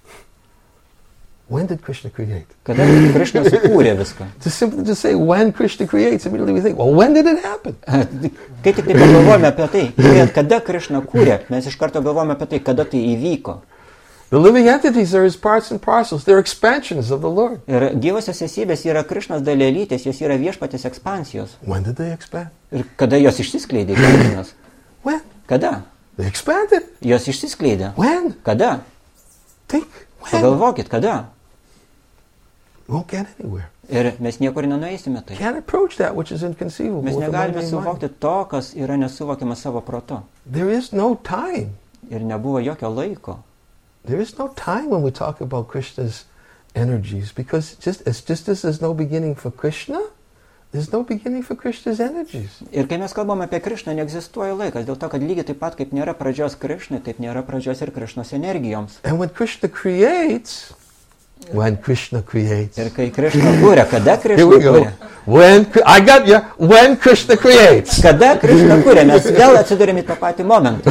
When did Krishna create? Kada Krišna sukūrė viską? To simply just say when Krishna creates, immediately we think, well, when did it happen? Kai tik tai pagalvojame apie tai, kad kada Krišna kūrė, mes iš karto galvojame apie tai, kada tai įvyko. The living entities are his parts and parcels. They're expansions of the Lord. Ir gyvosios esybės yra Krišnos dalelytės, jos yra viešpatės ekspansijos. When did they expand? Ir kada jos išsiskleidė, Krišnos? When? Kada? They expanded. Jos išsiskleidė. When? Kada? Think. When? Pagalvokit, kada? We won't get anywhere. Ir mes niekur nenueisime tai. Can't approach that which is inconceivable. Mes with the negalime mundane mind. suvokti to, kas yra nesuvokiama savo protu. There is no time. Ir nebuvo jokio laiko. There is no time when we talk about Krishna's energies, because just as just as there's no beginning for Krishna, there's no beginning for Krishna's energies. Ir kai mes kalbame apie Krišną, neegzistuoja laikas, dėl to, kad lygiai taip pat, kaip nėra pradžios Krišnai, taip nėra pradžios ir Krišnos energijoms. And when Krishna creates, When Krishna creates. Ir kai Krišna kūrė, kada Here Krišna we go. kūrė? When I got you. When Krishna creates. Kada Krišna kūrė, mes vėl atsidurėme į tą patį momentą.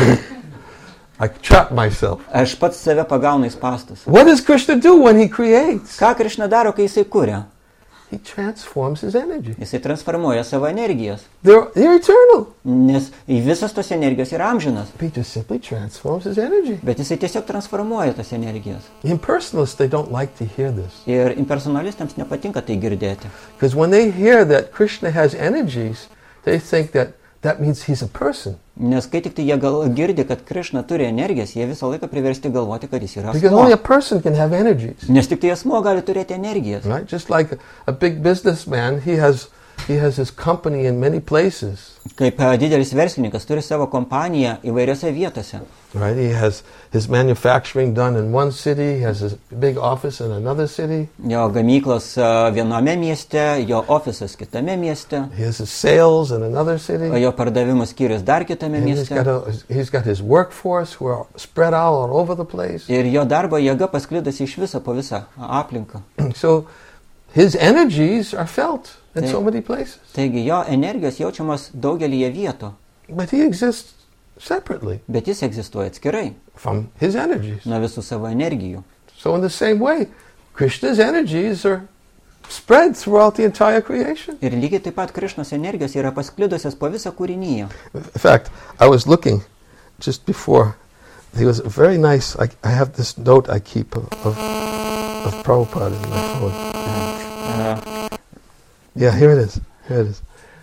I trap myself. Aš pats save pagaunu į spastus. What does Krishna do when he creates? Ką Krišna daro, kai jisai kūrė? He transforms his energy. Jisai transformuoja savo energijas. They're, they're eternal. Nes visas tos energijos yra amžinas. He just simply transforms his energy. Bet jisai tiesiog transformuoja tas energijas. Impersonalists, they don't like to hear this. Ir impersonalistams nepatinka tai girdėti. Because when they hear that Krishna has energies, they think that that means he's a person. Nes kai tik tai jie gal girdi, kad Krišna turi energijas, jie visą laiką priversti galvoti, kad jis yra Because only a asmuo. person can have energies. Nes tik tai asmuo gali turėti energijas. Right? Just like a, a big businessman, he has he has his company in many places. Kaip e, didelis verslininkas turi savo kompaniją įvairiose vietose. Right? He has his manufacturing done in one city, he has a big office in another city. Jo gamyklos e, viename mieste, jo ofisas kitame mieste, He has his sales in another city. o jo pardavimų skyrius dar kitame And he's mieste. got a, he's got his workforce who are spread out all over the place. Ir jo darbo jėga pasklidusi iš viso po visą aplinką. So his energies are felt in They- so many places. Taigi jo energijos jaučiamos daugelyje vietų, But he exists separately bet jis egzistuoja atskirai from his energies. nuo visų savo energijų. So in the same way, Krishna's energies are spread throughout the entire creation. Ir lygiai taip pat Krišnos energijos yra pasklidusios po visą kūrinyje. In fact, I was looking just before. There was a very nice, I, I have this note I keep of, of, of Prabhupada in my phone. Uh, Yeah, here it is. Here it is.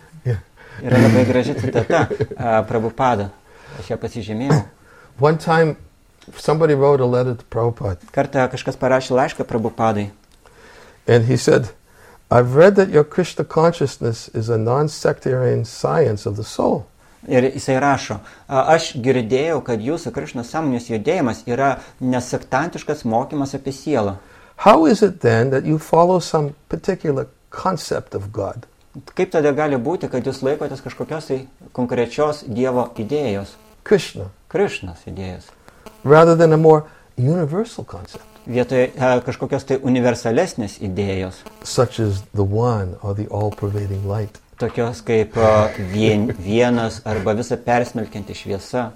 yra labai graži citata uh, Prabhupada. Aš ją pasižymėjau. One time, somebody wrote a letter to Prabhupada, Kartą kažkas parašė laišką Prabhupadai. and he said, I've read that your Krishna consciousness is a non-sectarian science of the soul. Ir jisai rašo, "A, aš girdėjau, kad jūsų Krišnos sąmonės judėjimas yra nesektantiškas mokymas apie sielą. How is it then that you follow some particular concept of God? Kaip tada gali būti, kad jūs laikotės kažkokios tai konkrečios Dievo idėjos, Krishna, Krišnos idėjos, rather than a more universal concept, vietoje e, kažkokios tai universalesnės idėjos, such as the one or the all-pervading light? tokios kaip e, vien, vienas arba visą persmelkianti šviesa.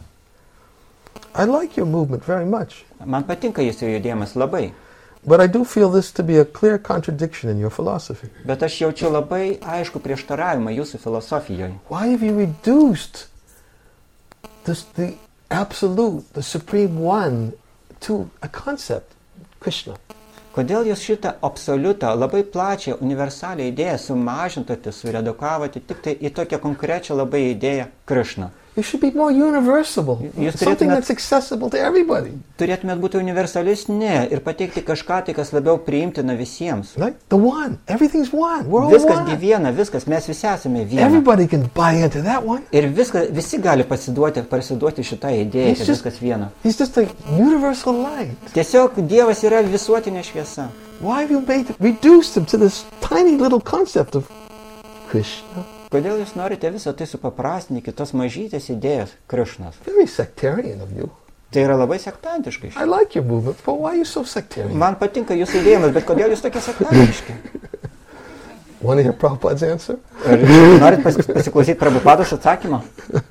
I like your movement very much, Man patinka jūsų judėjimas labai, but I do feel this to be a clear contradiction in your philosophy. bet aš jaučiu labai aišku prieštaravimą jūsų filosofijoje. Why have you reduced this, the absolute, the supreme one, to a concept, Krishna? Kodėl jūs šitą absoliutą, labai plačią, universalią idėją sumažintote, suredukavote tik tai į tokią konkrečią labai idėją Krišną? You should be more universal, You something not- that's accessible to everybody. Turėtumėt būti universalesni ir pateikti kažką tai, kas labiau priimtina visiems. Right? The one. Everything's one. We're all Viskas gi one. viena, viskas, mes visi esame viena. Everybody can buy into that one. Ir viską, visi gali pasiduoti, pasiduoti šitą idėją, It's kad just- viskas viena. He's just a universal light. Tiesiog Dievas yra visuotinė šviesa. Why have you made reduced him to this tiny little concept of Krishna? Kodėl jūs norite visą tai supaprastinti kitos mažytės idėjas Krišnos? Very sectarian of you. Tai yra labai sektantiškai. I like your movement, but why are you so sectarian? Man patinka jūsų idėjimas, bet kodėl jūs tokie sektantiški? Want to hear Prabhupada's answer? Ar norit pas, pasiklausyti Prabhupados atsakymą?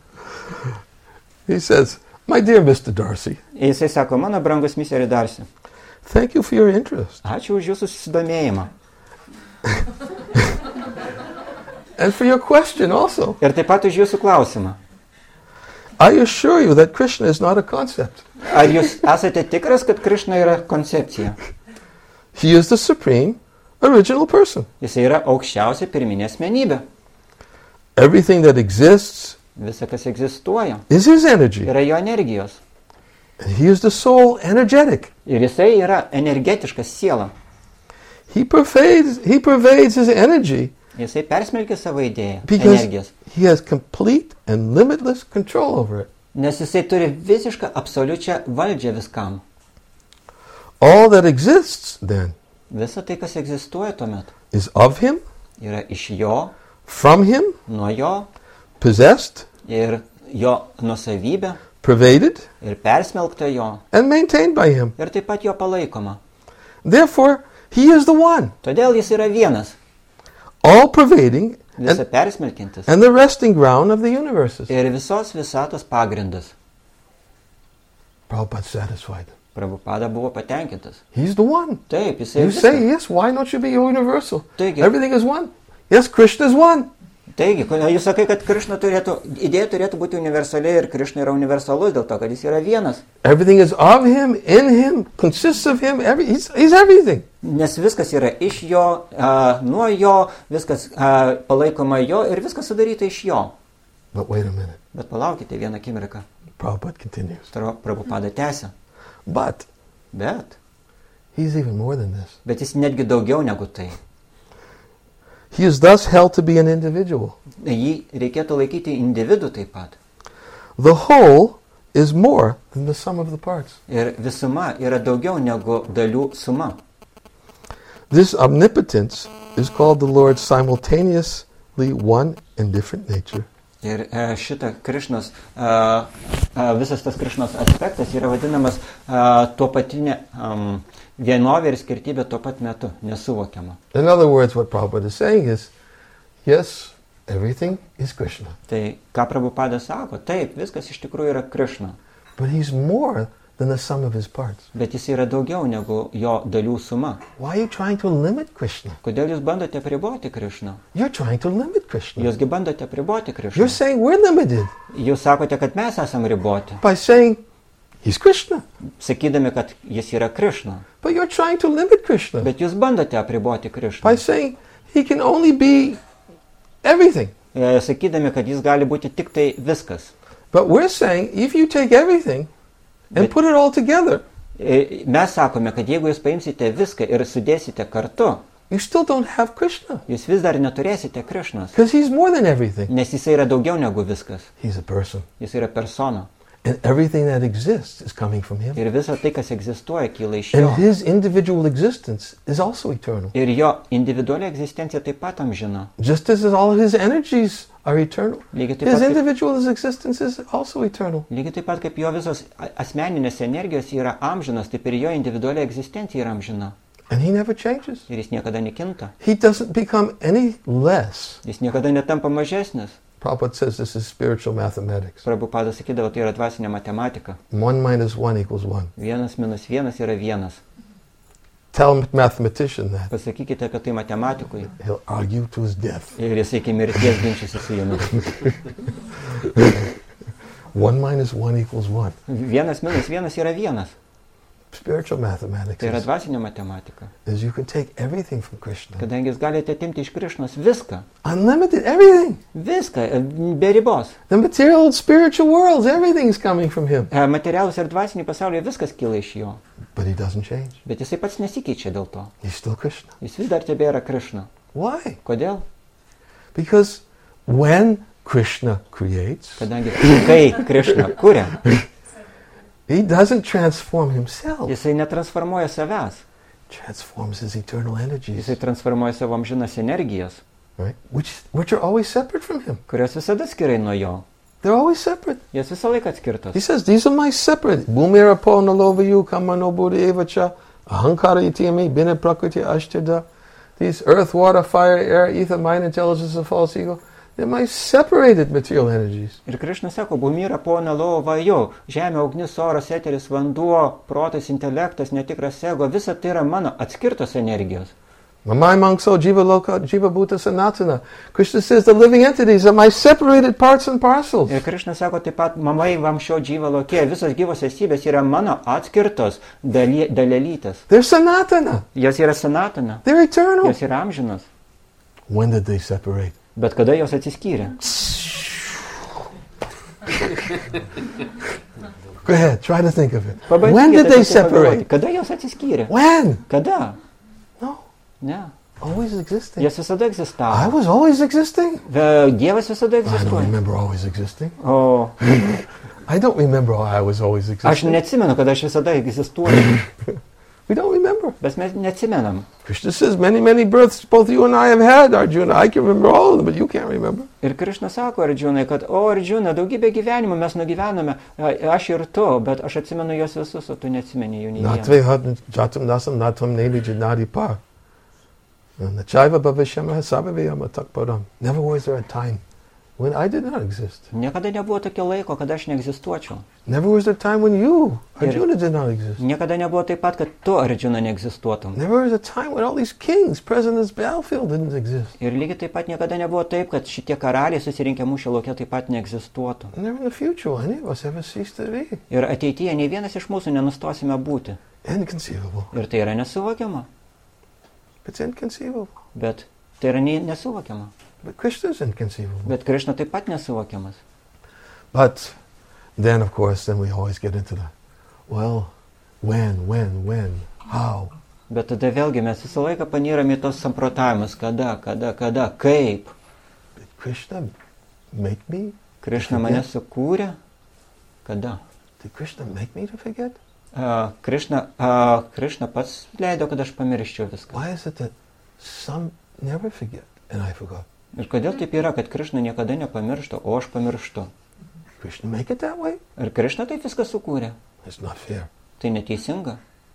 He says, my dear Mister Darcy, Jisai sako, mano brangus miseri Darsi, thank you for your interest ačiū už jūsų susidomėjimą. and for your question also. Ir taip pat už jūsų klausimą. I assure you that Krishna is not a concept. Ar jūs esate tikras, kad Krišna yra koncepcija? He is the supreme, original person. Jisai yra aukščiausia pirminė asmenybė. Everything that exists Visa, kas egzistuoja, is his energy. yra jo energijos. And he is the soul energetic. Ir jisai yra energetiškas siela. He pervades, he pervades his energy Jisai persmelkia savo idėją, because energijos. he has complete and limitless control over it. Nes jisai turi visišką, absoliučią valdžią viskam. All that exists then Visa tai, kas egzistuoja tuomet, is of him, yra iš jo, from him, nuo jo possessed, ir jo nusavybė pervaded, ir persmelkta jo and maintained by him. ir taip pat jo palaikoma. Therefore, He is the one, Todėl jis yra vienas, all pervading visą and, persmelkintis and the resting ground of the universes. ir visos visatos pagrindas. Prabhupada satisfied. Prabhupada buvo patenkintas. He's the one. Taip, jisai You viskas. say, yes, why don't you be universal? Taigi, Everything is one. Yes, Krishna is one. taigi, kodėl jūs sakai, kad Krišna turėtų, idėja turėtų būti universali ir Krišna yra universalus dėl to, kad jis yra vienas. Everything is of him, in him, consists of him. Every, he's, he's everything. Nes viskas yra iš jo, a, nuo jo, viskas a, palaikoma jo ir viskas sudaryta iš jo. But wait a minute. Bet palaukite vieną akimirką. Prabhupada continues. Tra- Prabhupada tęsia. But Bet, he's even more than this. bet jis netgi daugiau negu tai. He is thus held to be an individual. Jį reikėtų laikyti individų taip pat. The whole is more than the sum of the parts. Ir visuma yra daugiau negu dalių suma. This omnipotence is called the Lord simultaneously one and different nature. Ir e, šita Krišnos, a, a, visas tas Krišnos aspektas yra vadinamas a, tuo patinė um, vienovė ir skirtybė tuo pat metu, nesuvokiama. In other words, what Prabhupada is saying is, yes, everything is Krishna. Tai ką Prabhupada sako, taip, viskas iš tikrųjų yra Krišna, But he's more than the sum of his parts. bet jis yra daugiau negu jo dalių suma. Why are you trying to limit Krishna? Kodėl jūs bandote priboti Krišną? You're trying to limit Krishna. Jūsgi bandote priboti You're Krišną. saying we're limited Jūs sakote, kad mes esame riboti, by saying he's Krishna. sakydami, kad jis yra Krišna. But you're trying to limit Krishna Bet jūs bandote apriboti by Krišną, saying he can only be everything. e, sakydami, kad jis gali būti tik tai viskas. But we're saying if you take everything and But- put it all together, E, Mes sakome, kad jeigu jūs paimsite viską ir sudėsite kartu, you still don't have Krishna jūs vis dar neturėsite Krišnos, because he's more than everything. nes jisai yra daugiau negu viskas. He's a person. Jis yra persona. And everything that exists is coming from him. Ir visa tai, kas egzistuoja, kyla iš jo. And his individual existence is also eternal. Ir jo individuali egzistencija taip pat amžina. Just as all of his energies are eternal, Lygiai taip his pat, kaip, individual existence is also eternal. lygiai taip pat kaip jo visos a- asmeninės energijos yra amžinos, taip ir jo individuali egzistencija yra amžina. And he never changes. Ir jis niekada nekinta. He doesn't become any less. Jis niekada netampa mažesnis. Prabhupada says this is spiritual mathematics. Prabhupada sakydavo, tai yra dvasinė matematika. One minus one equals one. Vienas minus vienas yra vienas. Tell a mathematician that. Pasakykite apie tai matematikui. He'll argue to his death. Ir jis iki mirties ginčysi su jumis. One minus one equals one. Vienas minus vienas yra vienas. Spiritual mathematics Tai yra is, dvasinė matematika. is you can take everything from Krishna. Kadangi jūs galite atimti iš Krišnos viską. Unlimited, everything. Viską, e, be ribos. The material and spiritual worlds, everything's coming from him. E, Materialus ir dvasiniai pasaulyje viskas kyla iš jo. But he doesn't change. Bet jisai pats nesikeičia dėl to. He's still Krishna. Jis vis dar tebėra Krišna. Why? Kodėl? Because when Krishna creates, Kadangi kai Krišna kuria, he doesn't transform himself. jisai netransformuoja savęs. Transforms his eternal energies, Jisai transformuoja savo amžinas energijas, right? Which, which are always separate from him. kurios visada skirai nuo jo. They're always separate. Jas visą laiką atskirtos. He says, these are my separate. Bhumira po nalovayu kamano buddha evacha ahankara itiyami bina prakriti ashtada. These earth, water, fire, air, ether, mind, intelligence, and false ego. They're my separated material energies. Ir Krišna sako, bumira pona lova jau, žemė, ugnis, oras, eteris, vanduo, protas, intelektas, netikras ego, visa tai yra mano atskirtos energijos. Mamai mangso jiva loka jiva bhuta sanatana. Krishna says the living entities are my separated parts and parcels. Ir Krišna sako taip pat, mamai vamšio džyva lokė, visos gyvos esybės yra mano atskirtos daly, dalelytės. They're sanatana. Jos yra sanatana, They're eternal. jos yra amžinos. When did they separate? Bet kada jos atsiskyrė? Go ahead, try to think of it. Pabandykite When did they apie tai pagalvoti. separate? Kada jos atsiskyrė? When? Kada? No, Ne. always existing. Jos visada I egzistavo. was always existing. Ve- Dievas visada I don't egzistuoja. remember always existing. O I don't remember I was always aš existing. neatsimenu, kad aš visada egzistuoju. We don't remember. Bet mes neatsimenam. Krishna says, many, many births both you and I have had, Arjuna. I can remember all of them, but you can't remember. Ir Krišna sako Arjunai, kad, o Arjuna, daugybę gyvenimų mes nugyvenome, aš ir tu, bet aš atsimenu juos visus, o tu neatsimeni jų nei vieną. Natve jatam nasam natam neli janadi par. Nachaiva bhavashyama sabhavayama takparam. Never was there a time when I did not exist. Niekada nebuvo tokio laiko, kad aš neegzistuočiau. Never was there a time when you, Arjuna, did not exist. Niekada nebuvo taip pat, kad tu, Arjuna, neegzistuotum. Never was a time when all these kings present in this battlefield didn't exist. Ir lygiai taip pat niekada nebuvo taip, kad šitie karaliai susirinkę mūšio lauke taip pat neegzistuotų. Never in the future will any of us ever cease to be. Ir ateityje nei vienas iš mūsų nenustosime būti. Inconceivable. Ir tai yra nesuvokiama. It's inconceivable. Bet tai yra nesuvokiama. But Krishna is inconceivable. Bet Krišna taip pat nesuvokiamas. But then, of course, then we always get into the, well, when, when, when, how. Bet tada vėlgi mes visą laiką panyrame į tos samprotavimus, kada, kada, kada, kaip. Did Krishna make me? Krišna mane sukūrė. Kada? Did Krishna make me to forget? Uh, Krišna, uh, Krišna pats leido, kad aš pamirščiau viską. Why is it that some never forget and I forgot? Ir kodėl taip yra, kad Krišna niekada nepamiršta, o aš pamirštu? Krishna make it that way? Ir Krišna taip viską sukūrė. It's not fair. Tai neteisinga.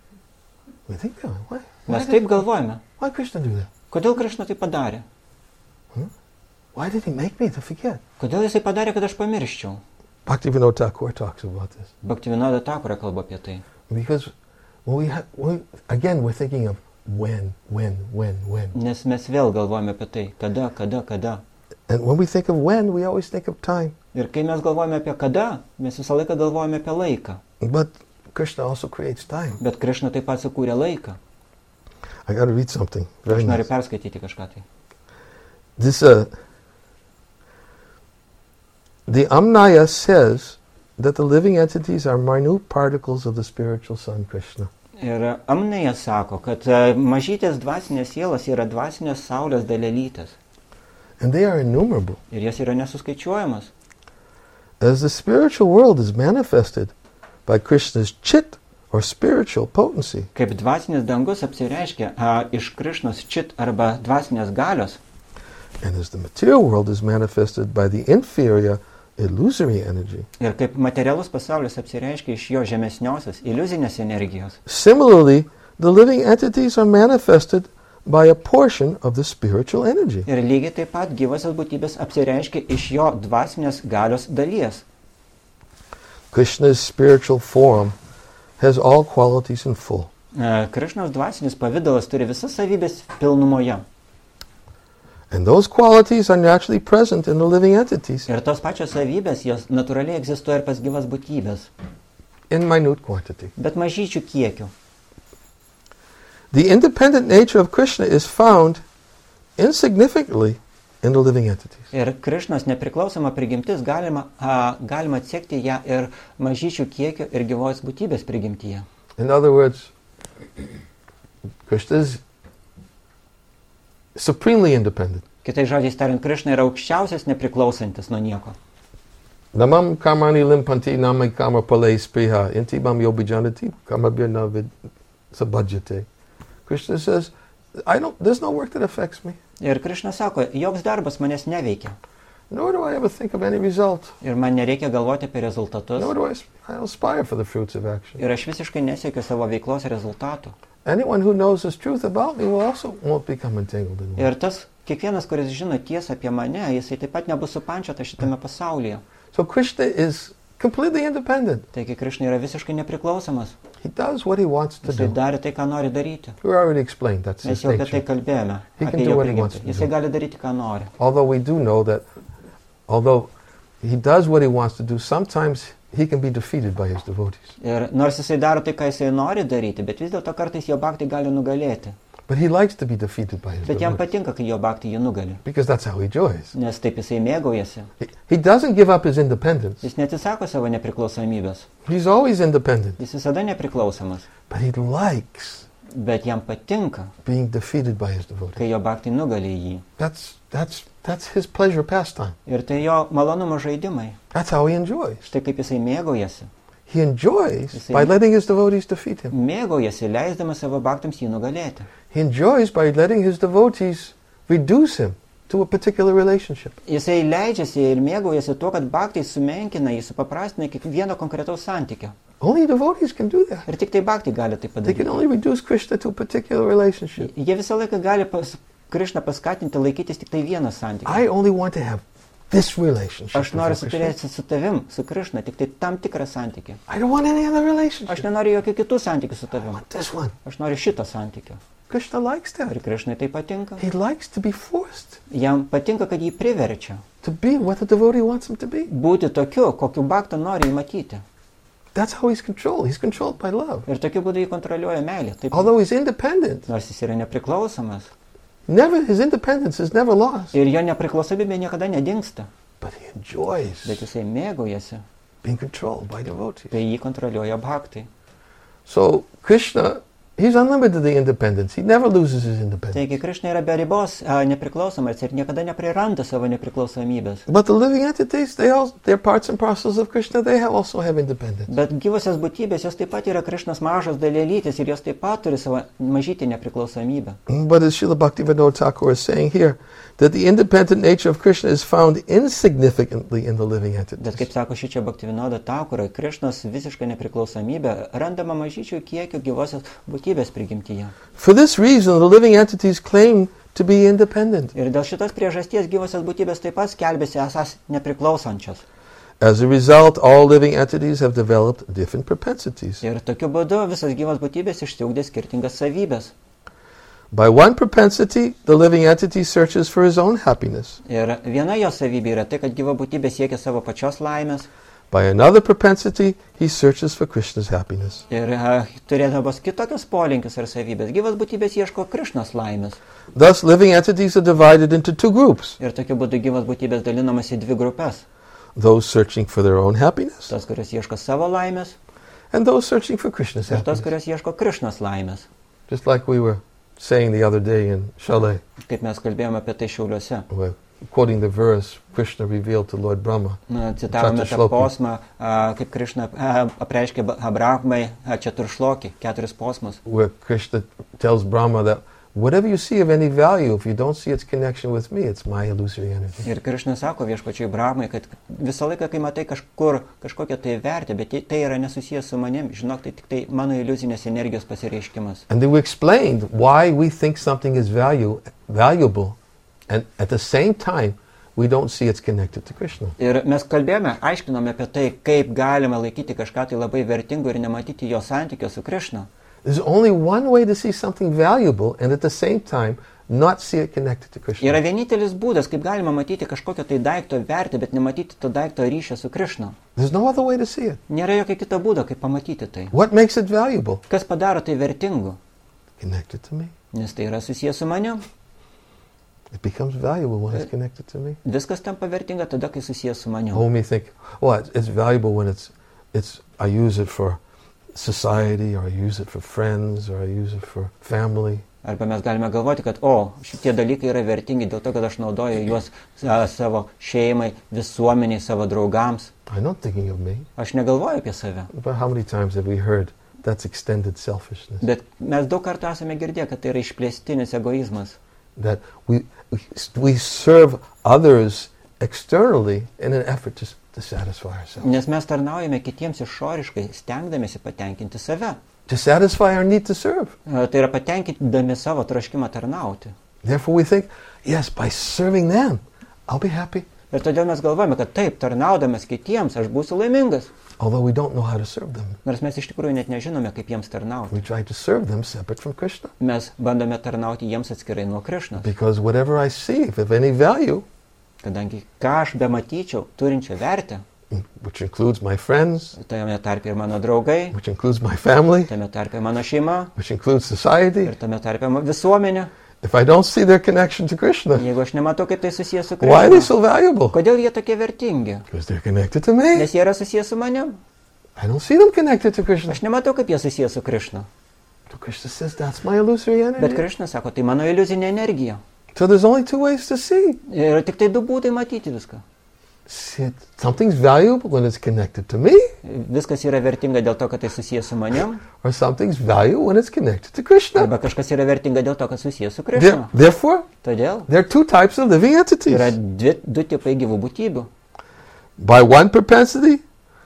We think that way. Why? Why Mes did, taip galvojame. why Krishna do that? Kodėl Krišna tai padarė? Hmm? Why did he make me to forget? Kodėl jisai padarė, kad aš pamirščiau? Bhaktivinoda Thakur talks about this. Bhaktivinoda Thakura kalba apie tai. Because when we, ha- we again, we're thinking of when, when, when, when. Nes mes vėl galvojame apie tai. Kada, kada, kada. And when we think of when, we always think of time. Ir kai mes galvojame apie kada, mes visą laiką galvojame apie laiką. But Krishna also creates time. Bet Krišna taip pat sukūrė laiką. I got to read something. Very Aš noriu nice. perskaityti kažką tai. This, uh, the Amnaya says that the living entities are minute particles of the spiritual son, Krishna. Ir Amnėja sako, kad e, mažytės dvasinės sielos yra dvasinės saulės dalelytės. And they are innumerable. Ir jas yra nesuskaičiuojamas. As the spiritual world is manifested by Krishna's chit, or spiritual potency, Kaip dvasinis dangus apsireiškia a, iš Krišnos čit arba dvasinės galios, and as the material world is manifested by the inferior illusory energy. ir kaip materialus pasaulis apsireiškia iš jo žemesniosios iliuzinės energijos. Similarly, the living entities are manifested by a portion of the spiritual energy. Ir lygiai taip pat gyvosios būtybės apsireiškia iš jo dvasinės galios dalies. Krishna's spiritual form has all qualities in full. E, Krišnos dvasinis pavidalas turi visas savybės pilnumoje. And those qualities are naturally present in the living entities Ir tos pačios savybės, jos natūraliai egzistuoja ir pas gyvas būtybės, in minute quantity. bet mažyčių kiekių. The independent nature of Krishna is found insignificantly in the living entities. Ir Krišnos nepriklausoma prigimtis galima, a, galima atsekti ją ir mažyčių kiekio ir gyvos būtybės prigimtyje. In other words, Krishna is supremely independent. Kitais žodžiais tariant, Krišna yra aukščiausias nepriklausantis nuo nieko. Namam karmani limpanti namai kama palei spriha inti mam yobijanati kamabhya navid sabhajate. Krishna says, I don't, there's no work that affects me. Ir Krišna sako, joks darbas manęs neveikia. Nor do I ever think of any result. Ir man nereikia galvoti apie rezultatus. Nor do I, I don't aspire for the fruits of action. Ir aš visiškai nesiekiu savo veiklos rezultatų. Anyone who knows this truth about me will also won't become entangled in Ir one. tas, kiekvienas, kuris žino tiesą apie mane, jisai taip pat nebus supančiotas šitame pasaulyje. So Krishna is completely independent. Taigi Krišna yra visiškai nepriklausomas. He does what he wants to Jisai do. darė tai, ką nori daryti. We already explained that's Mes his jau apie tai nature. kalbėjome. He can Apie do jo what he wants prigimtį. to Jisai do. gali daryti, ką nori. Although we do know that, although he does what he wants to do, sometimes he can be defeated by his devotees. Ir nors jisai daro tai, ką jisai nori daryti, bet vis dėlto kartais jo bhakti gali nugalėti. But he likes to be defeated by his Bet jam devotees. patinka, kai jo bhakti jį nugali. Because that's how he enjoys. Nes taip jisai mėgaujasi. He, he doesn't give up his independence. Jis neatsisako savo nepriklausomybės. He's always independent. Jis visada nepriklausomas. But he likes Bet jam patinka, being defeated by his devotees. kai jo bhakti nugali jį. That's, that's, that's his pleasure pastime. Ir tai jo malonumo žaidimai. That's how he enjoys. Štai kaip jisai mėgaujasi. He enjoys You see? by letting his devotees defeat him. Mėgaujasi, leisdamas savo bhaktams jį nugalėti. He enjoys by letting his devotees reduce him to a particular relationship. Jisai leidžiasi ir mėgaujasi tuo, kad bhaktai sumenkina jį, supaprastina kiekvieno konkretaus santykio. Only devotees can do that. Ir tik tai bhaktai gali tai They can padaryti. only reduce Krishna to a particular relationship. Jie visą laiką gali pas, Krišną paskatinti laikytis tik tai vieną santykį. I only want to have this relationship. Aš noriu with Krishna. suturėti su tavim, su Krišna, tik tai tam tikrą santykį. I don't want any other Aš relationship. nenoriu jokių kitų santykių su I tavim. want this one. Aš noriu šito santykio. Krishna likes that. Ir Krišnai tai patinka. He likes to be forced Jam patinka, kad jį priverčia to be what the devotee wants him to be. būti tokiu, kokiu bhaktą nori jį matyti. That's how he's controlled. He's controlled by love. Ir tokiu būdu jį kontroliuoja meilė. Taip, Although he's independent, nors jis yra nepriklausomas. never his independence is never lost. Ir jo nepriklausomybė niekada nedingsta. But he enjoys Bet jisai mėgaujasi, being controlled by devotees. kai jį kontroliuoja bhaktai. So Krishna, he's unlimitedly independent. He never loses his independence. Taigi Krišna yra be ribos a, nepriklausomas ir niekada nepriranda savo nepriklausomybės. But the living entities, they all, they're parts and parcels of Krishna. They have also have independence. Bet gyvosios būtybės, jos taip pat yra Krišnos mažos dalelytės ir jos taip pat turi savo mažytį nepriklausomybę. But as Srila Bhaktivinoda Thakur is saying here, that the independent nature of Krishna is found insignificantly in the living Bet entities. kaip sako šičia Bhaktivinoda Thakurai, Krišnos visiška nepriklausomybė randama mažyčių kiekio gyvosios būtybės prigimtyje. For this reason, the living entities claim to be independent. Ir dėl šitos priežasties gyvosios būtybės taip pat skelbėsi esas nepriklausančios. As a result, all living entities have developed different propensities. Ir tokiu būdu visas gyvos būtybės išsiugdė skirtingas savybės. By one propensity, the living entity searches for his own happiness. Ir viena jo savybė yra tai, kad gyva būtybė siekia savo pačios laimės. By another propensity, he searches for Krishna's happiness. Ir uh, turėdamas kitokius polinkius ar savybės, gyvas būtybės ieško Krišnos laimės. Thus, living entities are divided into two groups. Ir tokiu būdu gyvas būtybės dalinamas į dvi grupės. Those searching for their own happiness Tos, kurios ieško savo laimės, and those searching for Krishna's ir tos, happiness. kurios ieško Krišnos laimės. Just like we were saying the other day in Chalet, Kaip mes kalbėjome apie tai Šiauliuose. we're quoting the verse Krishna revealed to Lord Brahma. Na, citavome Četur tą šloki. posmą, a, kaip Krišna a, apreiškė Ba- Abrahamai Četuršlokį, keturis posmus. Where Krishna tells Brahma that whatever you see of any value, if you don't see its connection with me, it's my illusory energy. Ir Krišna sako viešpačiui Brahmai, kad visą laiką, kai matai kažkur kažkokią tai vertę, bet tai yra nesusijęs su manim, žinok, tai tik tai mano iliuzinės energijos pasireiškimas. And then we explained why we think something is value, valuable, and at the same time, we don't see it's connected to Krishna. Ir mes kalbėjome, aiškinome apie tai, kaip galima laikyti kažką tai labai vertingo ir nematyti jo santykio su Krišna. There's only one way to see something valuable and at the same time not see it connected to Krishna. Yra vienintelis būdas, kaip galima matyti kažkokio tai daikto vertę, bet nematyti to daikto ryšio su Krišna. There's no other way to see it. Nėra jokio kito būdo, kaip pamatyti tai. What makes it valuable? Kas padaro tai vertingu? Connected to me. Nes tai yra susijęs su manim. It becomes valuable when it's connected to me. Viskas tampa vertinga tada, kai susijęs su manim. Oh, me think, oh, it's, it's valuable when it's, it's, I use it for society, or I use it for friends, or I use it for family. Arba mes galime galvoti, kad, o, šitie dalykai yra vertingi dėl to, kad aš naudoju juos a, savo šeimai, visuomeniai, savo draugams. I'm not thinking of me. Aš negalvoju apie save. But how many times have we heard that's extended selfishness? Bet mes daug kartų esame girdėję, kad tai yra išplėstinis egoizmas. That we, we, we serve others externally in an effort to, to satisfy ourselves. Nes mes tarnaujame kitiems išoriškai, stengdamėsi patenkinti save. To satisfy our need to serve. E, Tai yra patenkindami savo troškimą tarnauti. Therefore we think, yes, by serving them, I'll be happy. Ir todėl mes galvojame, kad taip, tarnaudamas kitiems, aš būsiu laimingas. Although we don't know how to serve them. Nors mes iš tikrųjų net nežinome, kaip jiems tarnauti. We try to serve them separate from Krishna. Mes bandome tarnauti jiems atskirai nuo Krišnos. Because whatever I see, if of any value, Kadangi ką aš bematyčiau turinčią vertę, which includes my friends, tame tarpe ir mano draugai, which includes my family, tame tarpe mano šeima which includes society, ir tame tarpe ma- visuomenė, if I don't see their connection to Krishna, jeigu aš nematau, kaip tai susijęs su why are they Krišna, so valuable? kodėl jie tokie vertingi? Because they're connected to me. Nes jie yra susijęs su manim. I don't see them connected to Krishna. Aš nematau, kaip jie susijęs su Krišna. So Krishna says, that's my illusory Bet energy. Krišna sako, tai mano iliuzinė energija. So there's only two ways to see. Yra tik tai du būdai matyti viską. Shit, something's valuable when it's connected to me, Viskas yra vertinga dėl to, kad tai susijęs su manim, or something's valuable when it's connected to Krishna. arba kažkas yra vertinga dėl to, kad susijęs su There- Krišna. therefore, Todėl there are two types of living entities. yra dvi, du tipai gyvų būtybių. By one propensity,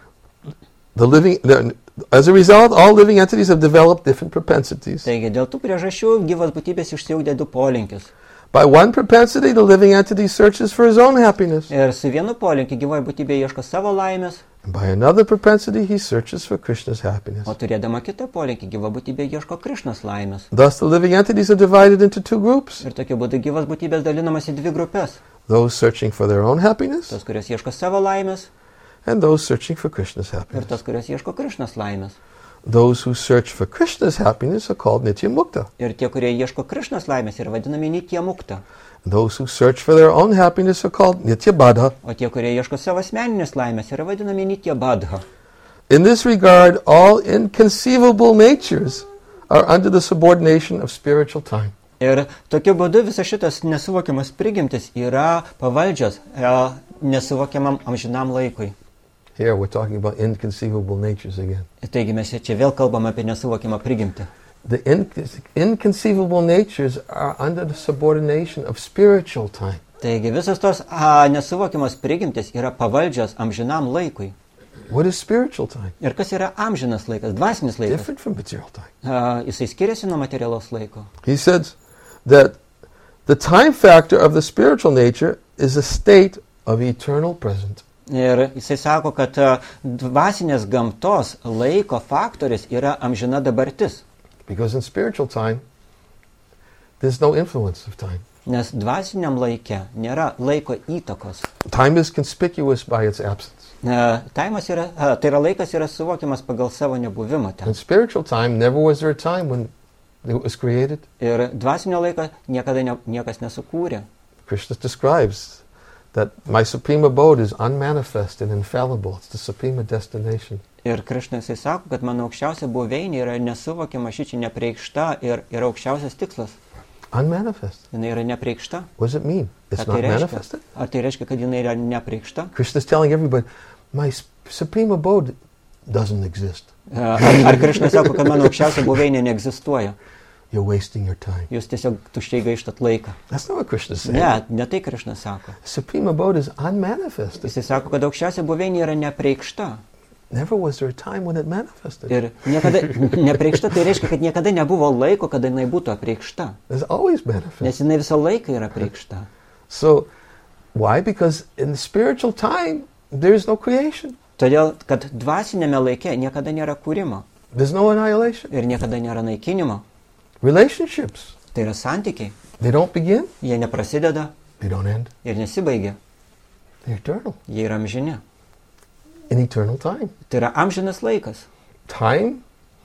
the living, the, as a result, all living entities have developed different propensities. Taigi dėl tų priežasčių gyvos būtybės išsiugdė du polinkius. By one propensity, the living entity searches for his own happiness. Ir su vienu polinkiu gyvoji būtybė ieško savo laimės, And by another propensity, he searches for Krishna's happiness. o turėdama kitą polinkį gyva būtybė ieško Krišnos laimės. Thus, the living entities are divided into two groups. Ir tokiu būdu gyvos būtybės dalinamas į dvi grupės. Those searching for their own happiness, Tos, kurios ieško savo laimės, and those searching for Krishna's ir happiness. tos, kurios ieško Krišnos laimės. Those who search for Krishna's happiness are called Nitya Mukta. Ir tie, kurie ieško Krišnos laimės, yra vadinami Nitya Mukta. Those who search for their own happiness are called Nitya Baddha. O tie, kurie ieško savo asmeninės laimės, yra vadinami Nitya Baddha. In this regard, all inconceivable natures are under the subordination of spiritual time. Ir tokiu būdu visas šitas nesuvokiamas prigimtis yra pavaldžios e, nesuvokiamam amžinam laikui. Here we're talking about inconceivable natures again. Taigi mes čia vėl kalbam apie nesuvokiamą prigimtį. The in- inconceivable natures are under the subordination of spiritual time. Taigi visos tos a, nesuvokiamos prigimtis yra pavaldžios amžinam laikui. What is spiritual time? Ir kas yra amžinas laikas, dvasinis laikas? Different from material time. A, jisai skiriasi nuo materialaus laiko. He says that the time factor of the spiritual nature is a state of eternal present. Ir jisai sako, kad a, dvasinės gamtos laiko faktorius yra amžina dabartis. Because in spiritual time, there's no influence of time. Nes dvasiniam laike nėra laiko įtakos. Time is conspicuous by its absence. A, Taimas yra, a, tai yra laikas yra suvokiamas pagal savo nebuvimą ten. In spiritual time, never was there a time when it was created. Ir dvasinio laiko niekada ne, niekas nesukūrė. Krishna describes that my supreme abode is unmanifest and infallible. It's the supreme destination. Ir Krišna jisai sako, kad mano aukščiausia buveinė yra nesuvokiama, šičia nepreikšta ir yra aukščiausias tikslas. Unmanifest. Jinai yra nepreikšta. What does it mean? It's Ką not tai reiškia? manifested. Ar tai reiškia, kad jinai yra nepreikšta? Krishna's telling everybody, my s- supreme abode doesn't exist. Ar, ar Krišna sako, kad mano aukščiausia buveinė neegzistuoja? You're wasting your time. Jūs tiesiog tuščiai gaištat laiką. That's not what Krishna's saying. Ne, ne tai Krišna sako. Supreme abode is unmanifested. Jisai sako, kad aukščiausia buveinė yra nepreikšta. Never was there a time when it manifested. Ir niekada nepreikšta, tai reiškia, kad niekada nebuvo laiko, kada jinai būtų apreikšta. It's always manifested. Nes jinai visą laiką yra apreikšta. So, why? Because in the spiritual time, there is no creation. Todėl, kad dvasinėme laike niekada nėra kūrimo There's no annihilation. ir niekada nėra naikinimo. Relationships, Tai yra santykiai. they don't begin, Jie neprasideda they don't end. ir nesibaigia. They're eternal. Jie yra amžini. In eternal time. Tai yra amžinas laikas. Time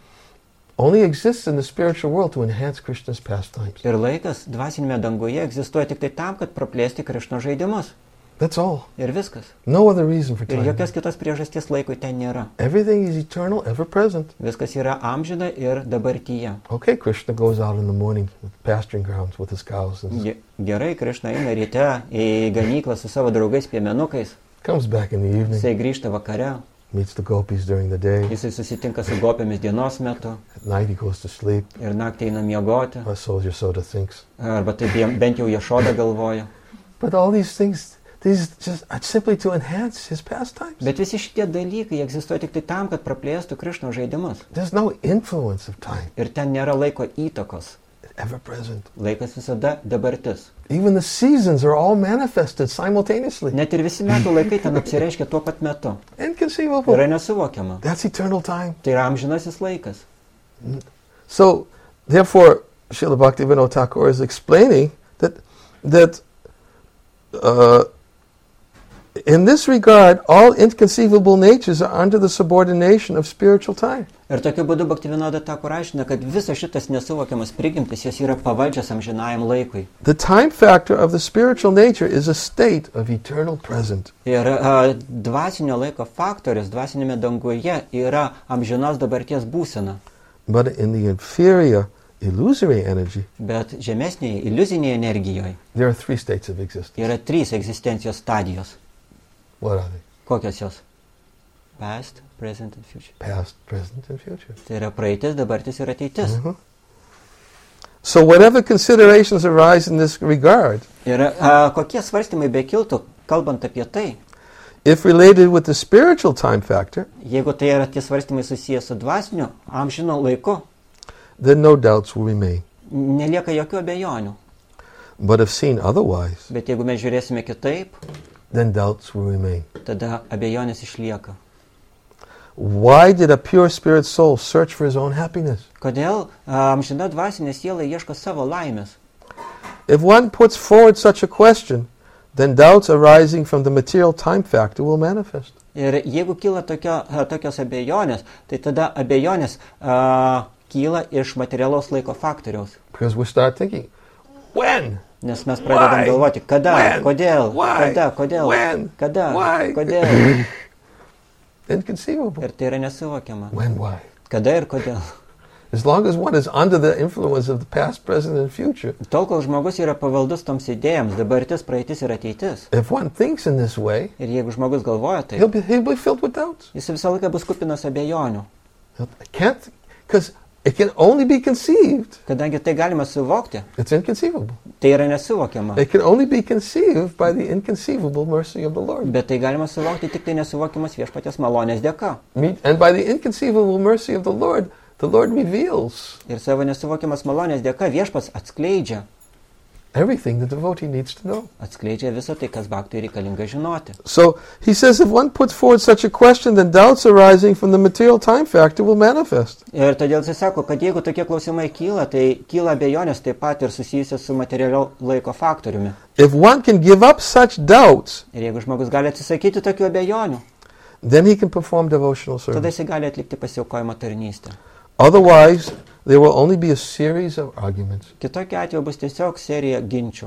only exists in the spiritual world to enhance Krishna's pastimes. Ir laikas dvasinėme danguje egzistuoja tik tai tam, kad praplėsti Krišno žaidimus. That's all. Ir viskas. No other reason for Ir time. jokios kitos priežasties laikui ten nėra. Everything is eternal, ever present. Viskas yra amžina ir dabartyje. Okay, Krishna goes out in the morning with pasturing grounds with his cows and Ge- Gerai, Krišna eina ryte į ganyklą su savo draugais piemenukais. comes back in the evening, Jisai grįžta vakare. meets the gopis during the day. Jisai susitinka su gopėmis dienos metu. At night he goes to sleep, Ir naktį eina miegoti. or so Yasoda thinks. Arba taip jiem- bent jau Jašoda galvoja. But all these things, these just are simply to enhance his pastimes. Bet visi šitie dalykai egzistuoja tik tai tam, kad praplėstų Krišno žaidimus. There's no influence of time, Ir ten nėra laiko įtakos. it's ever present. Laikas visada dabartis. Even the seasons are all manifested simultaneously. Net ir visi metų laikai ten apsireiškia tuo pat metu. Inconceivable. Yra nesuvokiama. That's eternal time. Tai yra amžinasis laikas. So, therefore, Srila Bhaktivinoda Thakur is explaining that that uh, in this regard, all inconceivable natures are under the subordination of spiritual time. Ir tokiu būdu Bhaktivinoda Thakur aiškina, kad visas šitas nesuvokiamas prigimtis, jos yra pavaldžios amžinajam laikui. The time factor of the spiritual nature is a state of eternal present. Ir a, dvasinio laiko faktorius dvasinėme danguje yra amžinos dabarties būsena. But in the inferior illusory energy, Bet žemesnėje iliuzinėje energijoje there are three states of existence. yra trys egzistencijos stadijos. What are they? Kokios jos? Past, present and future. Past, present, and future. Tai yra praeitis, dabartis ir ateitis. Mhm. So whatever considerations arise in this regard, Ir a, kokie svarstymai bekiltų, kalbant apie tai, if related with the spiritual time factor, jeigu tai yra tie svarstymai susijęs su dvasiniu, amžino laiku, then no doubts will remain. nelieka jokių abejonių. But if seen otherwise, Bet jeigu mes žiūrėsime kitaip, then doubts will remain. tada abejonės išlieka. Why did a pure spirit soul search for his own happiness? Kodėl a, amžina dvasinė siela ieško savo laimės? If one puts forward such a question, then doubts arising from the material time factor will manifest. Ir jeigu kyla tokio, a, tokios abejonės, tai tada abejonės a, kyla iš materialaus laiko faktoriaus. Because we start thinking, when? Nes mes pradedam Why? galvoti, kada, When? kodėl, Why? kada, kodėl, When? kada, Why? kodėl. Inconceivable. Ir tai yra nesuvokiama. When, why? Kada ir kodėl. As long as one is under the influence of the past, present, and future, Tol, kol žmogus yra pavaldus toms idėjams, dabartis, praeitis ir ateitis. if one thinks in this way, Ir jeigu žmogus galvoja tai, he'll be, he'll be filled with doubts. jis visą laiką bus kupinas abejonių. He'll, I can't, because it can only be conceived. Kadangi tai galima suvokti, It's inconceivable. tai yra nesuvokiama. It can only be conceived by the inconceivable mercy of the Lord. Bet tai galima suvokti tik tai nesuvokimas viešpaties malonės dėka. Me- And by the inconceivable mercy of the Lord, the Lord reveals Ir savo nesuvokiamas malonės dėka viešpats atskleidžia. everything the devotee needs to know. Atskleidžia visą tai, kas baktui reikalinga žinoti. So he says if one puts forward such a question, then doubts arising from the material time factor will manifest. Ir todėl jis sako, kad jeigu tokie klausimai kyla, tai kyla abejonės taip pat ir susijusios su materialio laiko faktoriumi. If one can give up such doubts, Ir jeigu žmogus gali atsisakyti tokių abejonių, then he can perform devotional tada service. jis gali atlikti pasiaukojimo tarnystę. Otherwise, there will only be a series of arguments. Kitokiu atveju bus tiesiog serija ginčių.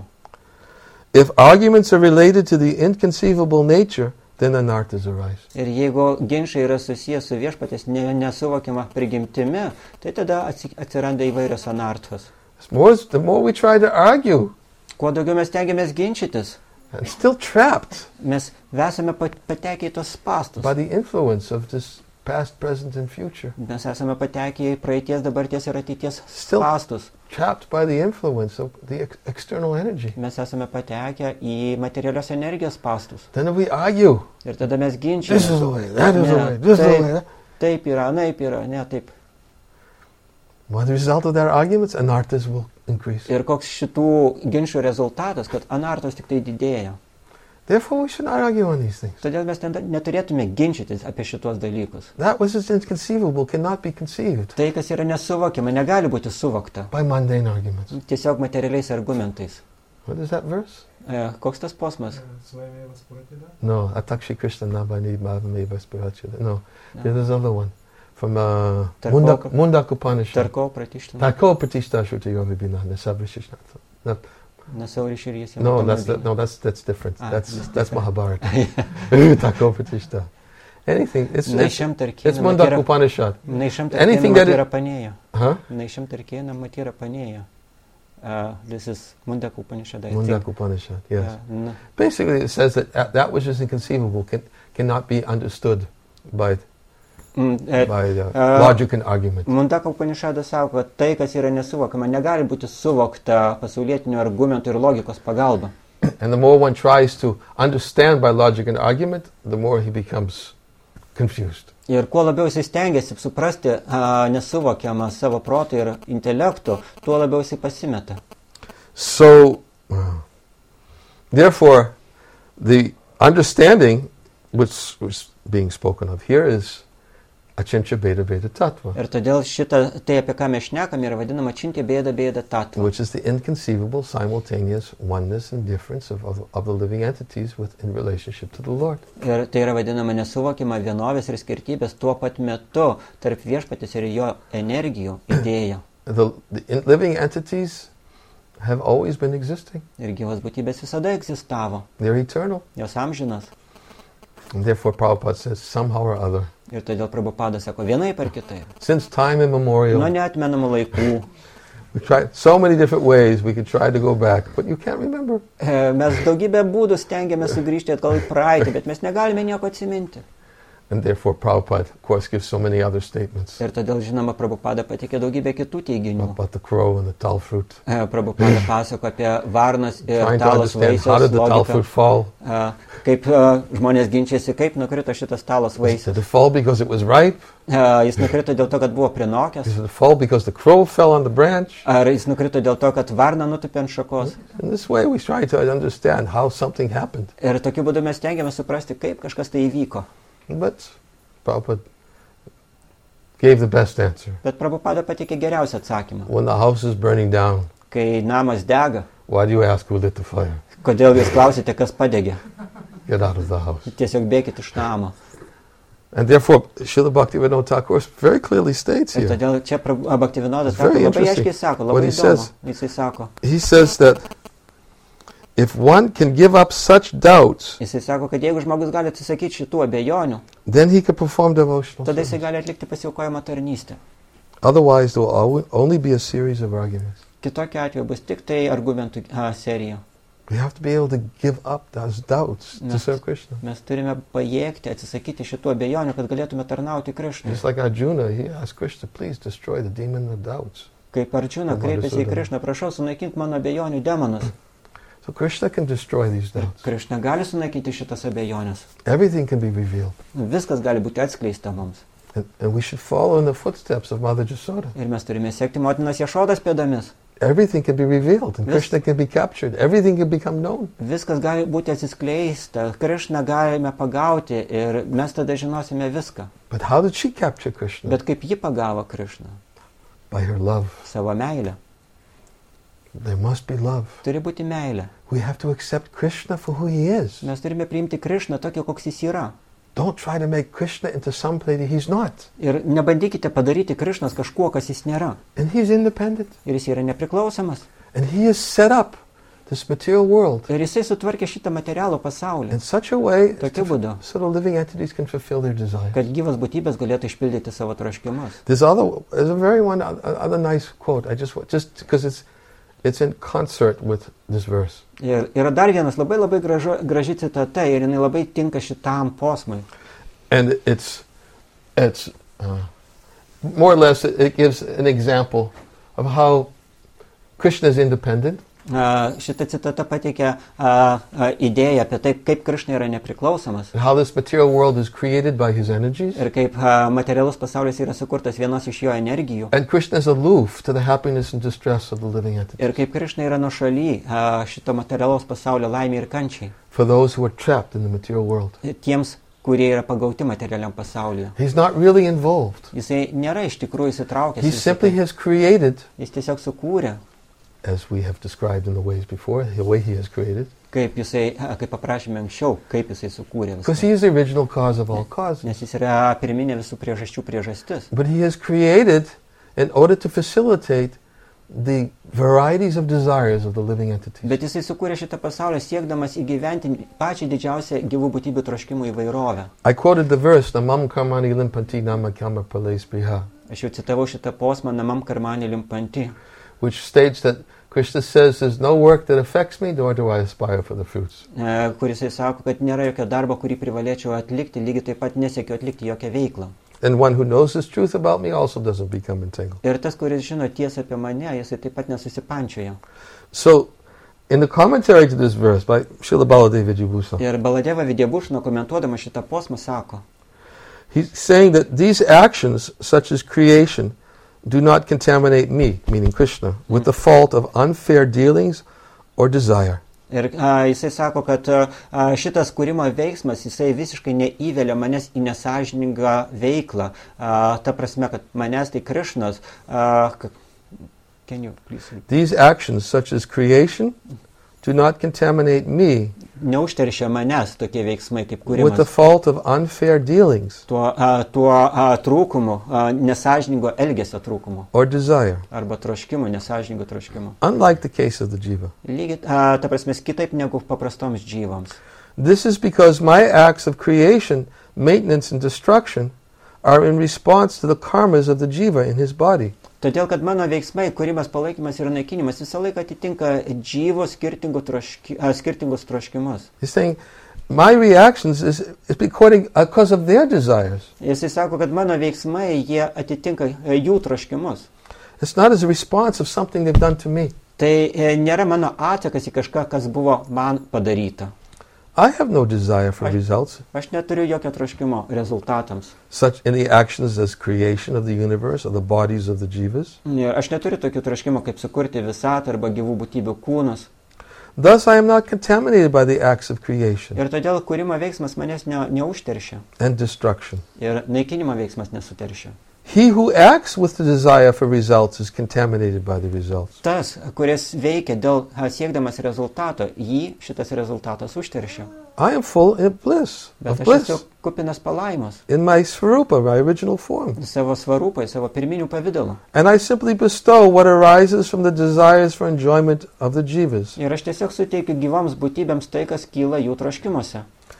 If arguments are related to the inconceivable nature, then anarthas arise. Ir jeigu ginčiai yra susijęs su viešpatės ne, nesuvokiama prigimtimi, tai tada atsi- atsiranda įvairios anartos. The more, the more we try to argue, Kuo daugiau mes tengiamės ginčytis, and still trapped mes esame pat- patekę į tos spastus. by the influence of this past, present, and future. Mes esame patekę į praeities, dabarties ir ateities Still- spastus. Trapped by the influence of the ex- external energy. Mes esame patekę į materialios energijos spastus. Then we argue. Ir tada mes This is the ginčiamės. way, that is the Ne, way, this is the taip. way. that- Taip yra, naip yra, ne taip. Well, the result of their arguments, anarthas will increase. Ir koks šitų ginčių rezultatas, kad anartos tik tai didėja. Therefore, we should not argue on these things. Todėl mes ten neturėtume ginčytis apie šitos dalykus. That which is inconceivable cannot be conceived Tai, kas yra nesuvokiama, negali būti suvokta. by mundane arguments. Tiesiog materialiais argumentais. What is that verse? E, koks tas posmas? Svajmeva Spratida. No, Atakshi Krishna Nabani Bhavameva Spirachida. No, No. there's another one from uh, Tarkoka- Mundak, Mundak Upanishad. Tarko pratiština. Tako Pratishta Shruti Yovibina Nesabrishishnatha. No, Nesauri širys. no, that's the, no, that's that's different. Ah, that's it's that's different. Mahabharata. Tako Pratishta. Anything. It's it's, Naišam it's tarkėna Mundak matyra. Upanishad. Naišam Anything tarkėna that matyra it- panėja. Huh? Naišam tarkėna matyra panėja. Uh, this is Mundak Upanishad. I Mundak think. Upanishad. Yes. Uh, no. Basically, it says that that that which is inconceivable can, cannot be understood by Mm, e, by uh, uh, logic and argument. Mundako Upanishadas sako, kad tai, kas yra nesuvokama, negali būti suvokta pasaulietinių argumentų ir logikos pagalba. And the more one tries to understand by logic and argument, the more he becomes confused. Ir kuo labiau jis stengiasi suprasti a, nesuvokiamą savo protų ir intelektų, tuo labiau jis pasimeta. So, uh, therefore, the understanding which was being spoken of here is Achintya Bheda Bheda Tattva, Ir todėl šitą, tai apie ką mes šnekam, yra vadinama čintė bėda bėda tatva. which is the inconceivable simultaneous oneness and difference of, of, of the living entities with, in relationship to the Lord. Ir tai yra vadinama nesuvokima vienovės ir skirtybės tuo pat metu tarp viešpatės ir jo energijų idėja. The, the in, living entities have always been existing. Ir gyvos būtybės visada egzistavo, They're eternal. jos amžinas. And therefore, Prabhupada says, somehow or other, Ir todėl Prabhupada sako, vienai per kitai. since time Nuo immemorial, neatmenamų laikų We tried so many different ways we could try to go back, but you can't remember. E, Mes daugybę būdų stengiamės sugrįžti atgal į praeitį, bet mes negalime nieko atsiminti. And therefore Prabhupada, of course, gives so many other statements Ir todėl, žinoma, Prabhupada patikė daugybę kitų teiginių. about the crow and the tal fruit. E, Prabhupada pasako apie varnas ir Trying to talos understand how vaisiaus did the tal logiką. fruit fall. E, Kaip e, žmonės ginčiasi, kaip nukrito šitas talos vaisius. Did it fall because it was ripe? E, Jis nukrito dėl to, kad buvo prinokęs. Did it fall because the crow fell on the branch? Ar jis nukrito dėl to, kad varna nutupė ant šakos. In this way we try to understand how something happened. Ir tokiu būdu mes stengiamės suprasti, kaip kažkas tai įvyko. But Prabhupada gave the best answer. Bet Prabhupada patikė geriausią atsakymą. When the house is burning down, Kai namas dega, why do you ask who lit the fire? kodėl jūs klausite, kas padegė? Get out of the house. Tiesiog bėkit iš namo. And therefore, Srila Bhaktivinoda Thakur very clearly states Ir here. todėl čia Bhaktivinodas It's very Thakur labai interesting aiškiai sako, what labai he įdomu. says. Jisai sako, He says that if one can give up such doubts, jisai sako, kad jeigu žmogus gali atsisakyti šitų abejonių, then he can perform devotional tada jisai service. gali atlikti pasiaukojimo tarnystę. Otherwise, there will alwa- only be a series of arguments. Kitokiu atveju bus tik tai argumentų a, serija. We have to be able to give up those doubts to Yes. serve Krishna. Mes turime pajėgti atsisakyti šitų abejonių, kad galėtume tarnauti Krišnai. Just like Arjuna, he asked Krishna, please destroy the demon of doubts. Kaip Arjuna kreipėsi į Krišną, prašau sunaikink mano abejonių demonus. So Krishna can destroy these doubts. Krišna gali sunaikinti šitas abejonės. Everything can be revealed. Viskas gali būti atskleista mums. And, and we should follow in the footsteps of Mother Jasoda. Ir mes turime sekti motinos Ješodos pėdomis. Everything can be revealed and Yes. Krishna can be captured. Everything can become known. Viskas gali būti atsiskleista, Krišną galime pagauti ir mes tada žinosime viską. But how did she capture Krishna? Bet kaip ji pagavo Krišną? By her love. Savo meilę. There must be love. Turi būti meilė. We have to accept Krishna for who he is. Mes turime priimti Krišną tokį, koks jis yra. Don't try to make Krishna into somebody he's not. Ir nebandykite padaryti Krišnas kažkuo, kas jis nėra. And he's independent. Ir jis yra nepriklausomas. And he has set up this material world Ir jisai sutvarkė šitą materialų pasaulį, in such a way Tokiu būdu. so the living entities can fulfill their desires. kad gyvas būtybės galėtų išpildyti savo troškimus. There's other, there's a very one other nice quote. I just wa- just because it's it's in concert with this verse. Ir yra dar vienas labai labai gražu, graži citata ir jinai labai tinka šitam posmui. And it's it's uh, more or less it, it gives an example of how Krishna is independent. A, Šita citata pateikia a, a, idėją apie tai, kaip Krišna yra nepriklausomas And how this material world is created by his energies. ir kaip a, materialus pasaulis yra sukurtas vienos iš jo energijų. And Krishna is aloof to the happiness and distress of the living entities. Ir kaip Krišna yra nuošaly a, šito materialaus pasaulio laimė ir kančiai. For those who are trapped in the material world. Tiems, kurie yra pagauti materialiam pasaulyje. He's not really involved. Jisai nėra iš tikrųjų įsitraukęs. He į visą simply tai. has created, Jis tiesiog sukūrė, as we have described in the ways before, the way he has created. kaip jisai, a, kaip paprašėme anksčiau, kaip jisai sukūrė Because viską. he is the original cause of all causes. Nes jis yra pirminė visų priežasčių priežastis. But he has created in order to facilitate the varieties of desires of the living entities. Bet jisai sukūrė šitą pasaulį siekdamas įgyventi pačią didžiausią gyvų būtybių troškimų įvairovę. I quoted the verse, Namam karmani limpanti nama kama pralais priha, Aš jau citavau šitą posmą namam karmanį limpanti, which states that Krishna says there's no work that affects me, nor do I aspire for the fruits. e, kur jisai sako, kad nėra jokio darbo, kurį privalėčiau atlikti, lygiai taip pat nesiekiu atlikti jokią veiklą. And one who knows this truth about me also doesn't become entangled. Ir tas, kuris žino tiesą apie mane, jisai taip pat nesusipančioja. So, in the commentary to this verse by Srila Baladeva Jivusha, Ir Baladeva Vidyabušna komentuodama šitą posmą sako, he's saying that these actions, such as creation, do not contaminate me, meaning Krishna, with the fault of unfair dealings or desire. Ir a, jisai sako, kad a, šitas kūrimo veiksmas, jisai visiškai neįvelia manęs į nesažiningą veiklą. A, ta prasme, kad manęs tai Krišnas. A, ka- can you please repeat? These actions, such as creation, do not contaminate me Neužteršia manęs tokie veiksmai kaip with the kūrimas. fault of unfair dealings Tuo, a, tuo a, trūkumu, a, nesažiningo elgesio trūkumu. or desire, Arba troškimu, nesažiningo troškimu. unlike the case of the jiva. Lygiai, a, ta prasme, kitaip negu paprastoms džyvams. This is because my acts of creation, maintenance, and destruction are in response to the karmas of the jiva in his body. Todėl, kad mano veiksmai, kūrimas, palaikymas ir naikinimas visą laiką atitinka džyvo skirtingų troški, a, skirtingus troškimus. He's saying, my reactions is, is according, because of their desires. Jisai sako, kad mano veiksmai, jie atitinka e, jų troškimus. It's not as a response of something they've done to me. Tai e, nėra mano atsakas į kažką, kas buvo man padaryta. I have no desire for I- results, Aš neturiu jokio troškimo rezultatams. such any actions as creation of the universe or the bodies of the jivas. Ir aš neturiu tokių troškimų, kaip sukurti visatą arba gyvų būtybių kūnus. Thus I am not contaminated by the acts of creation Ir todėl kūrimo veiksmas manęs ne, neužteršia. and destruction. Ir naikinimo veiksmas nesuteršia. He who acts with the desire for results is contaminated by the results. Tas, kuris veikia dėl a, siekdamas rezultato, jį šitas rezultatas užteršia. I am full of bliss, Bet of aš bliss, esu kupinas palaimos. in my svarupa, my original form. Savo svarupai, savo pirminių pavydalų. And I simply bestow what arises from the desires for enjoyment of the jivas. Ir aš tiesiog suteikiu gyvoms būtybėms tai, kas kyla jų troškimuose.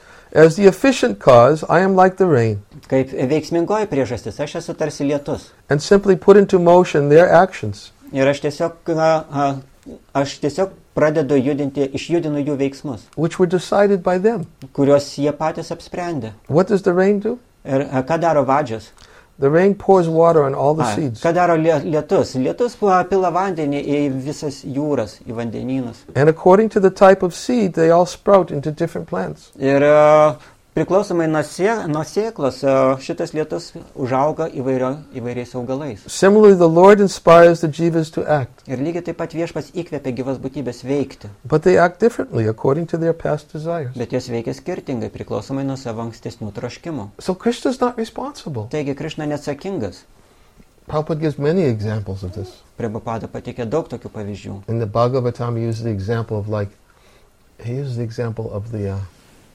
As the efficient cause, I am like the rain, Kaip veiksmingoji priežastis, aš esu tarsi lietus. and simply put into motion their actions. Ir aš tiesiog, a, a, aš tiesiog pradedu judinti, išjudinu jų veiksmus, which were decided by them. kuriuos jie patys apsprendė. What does the rain do? Ir a, ką daro vadžius? The rain pours water on all the A, seeds. ką daro lie- lietus? Lietus pa- pila vandenį į visas jūras, į vandenynus. And according to the type of seed, they all sprout into different plants. Ir a, priklausomai nuo, sie, nuo sėklos a, šitas lietus užauga įvairio, įvairiais augalais. Similarly, the Lord inspires the jivas to act, Ir lygiai taip pat viešpats įkvėpia gyvas būtybės veikti. but they act differently according to their past desires. Bet jos veikia skirtingai, priklausomai nuo savo ankstesnių troškimų. So Krishna's not responsible. Taigi Krišna neatsakingas. Prabhupada gives many examples of this. Prabhupada pateikė daug tokių pavyzdžių. In the Bhagavatam, he uses the example of like, he uses the example of the, uh,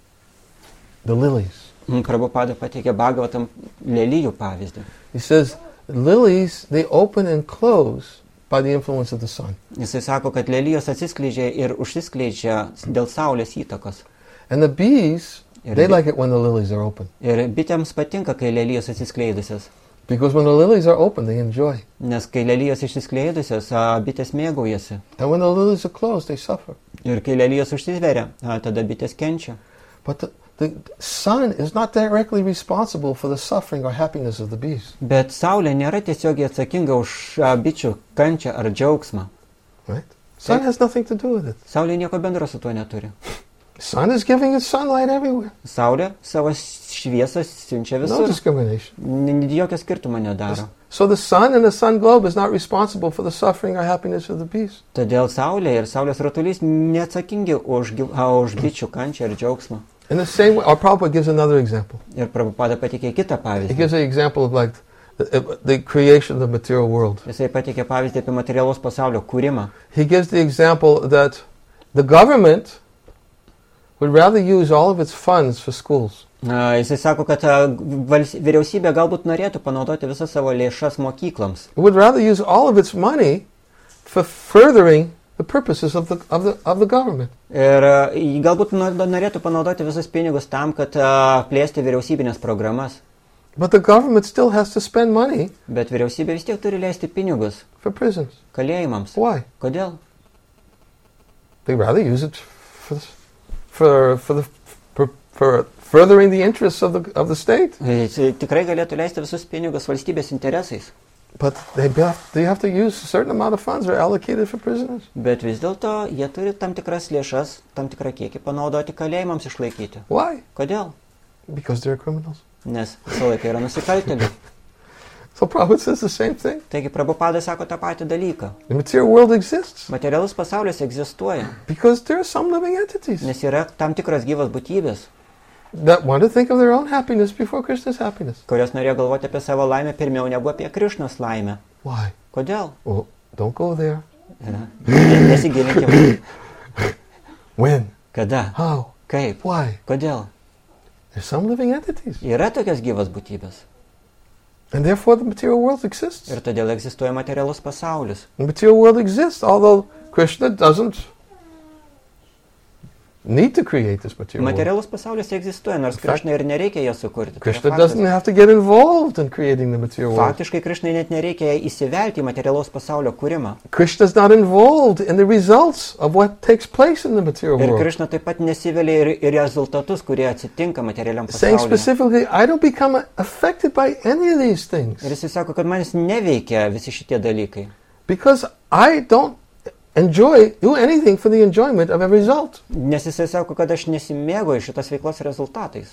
the lilies. Mm, Prabhupada pateikė Bhagavatam lelijų pavyzdį. He says, lilies, they open and close by the influence of the sun. Jisai sako, kad lelijos atsiskleidžia ir užsiskleidžia dėl saulės įtakos. And the bees, Ir, they bi- like it when the lilies are open. ir bitėms patinka, kai lelijos atsiskleidusios. Because when the lilies are open, they enjoy. Nes kai lelijos išsiskleidusios, a, bitės mėgaujasi. And when the lilies are closed, they suffer. Ir kai lelijos užsiveria, a, tada bitės kenčia. But the, the sun is not directly responsible for the suffering or happiness of the bees. Bet saulė nėra tiesiogiai atsakinga už a, bičių kančią ar džiaugsmą. Right? Sun Okay. has nothing to do with it. Saulė nieko bendro su tuo neturi. Sun is giving its sunlight everywhere. Saulė savo šviesą siunčia No visur. discrimination. N- Jokio skirtumo nedaro. So the sun and the sun globe is not responsible for the suffering or happiness of the bees. Todėl saulė ir saulės ratulys neatsakingi už, gyv- a, už bičių kančią ir džiaugsmą. In the same way, or Prabhupada gives another example. Ir Prabhupada pateikė kitą He pavyzdį. gives an example of like the, the creation of the material world. Jisai pateikė pavyzdį apie materialaus pasaulio kūrimą. He gives the example that the government would rather use all of its funds for schools. A, Jisai sako, kad a, vals- vyriausybė galbūt norėtų panaudoti visas savo lėšas mokykloms. It would rather use all of its money for furthering the purposes of the, of the, of the government. Ir a, ji galbūt nor- norėtų panaudoti visus pinigus tam, kad a, plėsti vyriausybinės programas. But the government still has to spend money Bet vyriausybė vis tiek turi leisti pinigus for prisons. kalėjimams. Why? Kodėl? They rather use it for, for, for, the, for, for furthering the interests of the, of the state. Jis tikrai galėtų leisti visus pinigus valstybės interesais. But they have, they have to use a certain amount of funds are allocated for prisoners. Bet vis dėlto jie turi tam tikras lėšas, tam tikrą kiekį panaudoti kalėjimams išlaikyti. Why? Kodėl? Because they're criminals. Nes visą laiką yra nusikaltėlių. So Prabhupada says the same thing. Taigi Prabhupada sako tą patį dalyką. The material world exists Materialus pasaulis egzistuoja, because there are some living entities nes yra tam tikras gyvas būtybės, that want to think of their own happiness before Krishna's happiness. kurios norėjo galvoti apie savo laimę pirmiau negu apie Krišnos laimę. Why? Kodėl? Well, don't go there. Ja. Nesigilinkim. When? Kada? How? Kaip? Why? Kodėl? There's some living entities. Yra tokios gyvas būtybės. And therefore the material world exists. Ir todėl egzistuoja materialus pasaulis. The material world exists, although Krishna doesn't need to create this material world. Materialus pasaulis egzistuoja, nors In fact, Krišnai ir nereikia jo sukurti. Tai yra Krishna faktas. doesn't have to get involved in creating the material world. Faktiškai Krišnai net nereikia įsivelti į materialaus pasaulio kūrimą. Krishna's not involved in the results of what takes place in the material Ir world. Krišna taip pat nesivelia ir į rezultatus, kurie atsitinka materialiam Saying pasaulyje. specifically, I don't become affected by any of these things Ir jis sako, kad manęs neveikia visi šitie dalykai. because I don't enjoy, do anything for the enjoyment of a result. Nes jisai sako, kad aš nesimėgoju šitos veiklos rezultatais.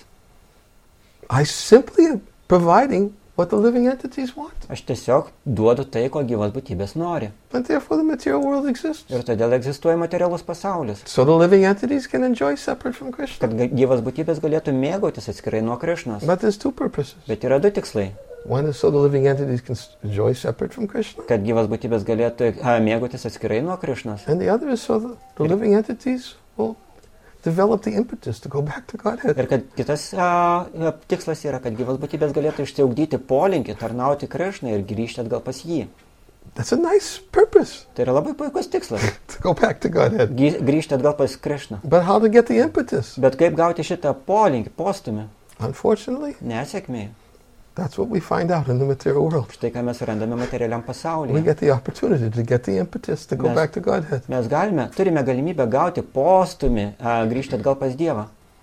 I simply am providing what the living entities want. Aš tiesiog duodu tai, ko gyvos būtybės nori. And therefore the material world exists. Ir todėl egzistuoja materialus pasaulis. So the living entities can enjoy separate from Krishna. Kad ga- gyvos būtybės galėtų mėgautis atskirai nuo Krišnos. But there's two purposes. Bet yra du tikslai. One is so the living entities can s- enjoy separate from Krishna. Kad gyvos būtybės galėtų a, mėgautis atskirai nuo Krišnos. And the other is so the, the living entities will develop the impetus to go back to Godhead. Ir kad kitas a, a, tikslas yra, kad gyvos būtybės galėtų išsiugdyti polinkį, tarnauti Krišnai ir grįžti atgal pas jį. That's a nice purpose, Tai yra labai puikus tikslas. to go back to Godhead. Gy- Grįžti atgal pas Krišną. But how to get the impetus? Bet kaip gauti šitą polinkį, postumį? Unfortunately, Nesėkmė. that's what we find out in the material world. Štai ką mes randame materialiam We pasaulyje. get the opportunity to get the impetus to go Yes. back to Godhead. Mes galime, turime galimybę gauti postumį, a, grįžti atgal pas Dievą.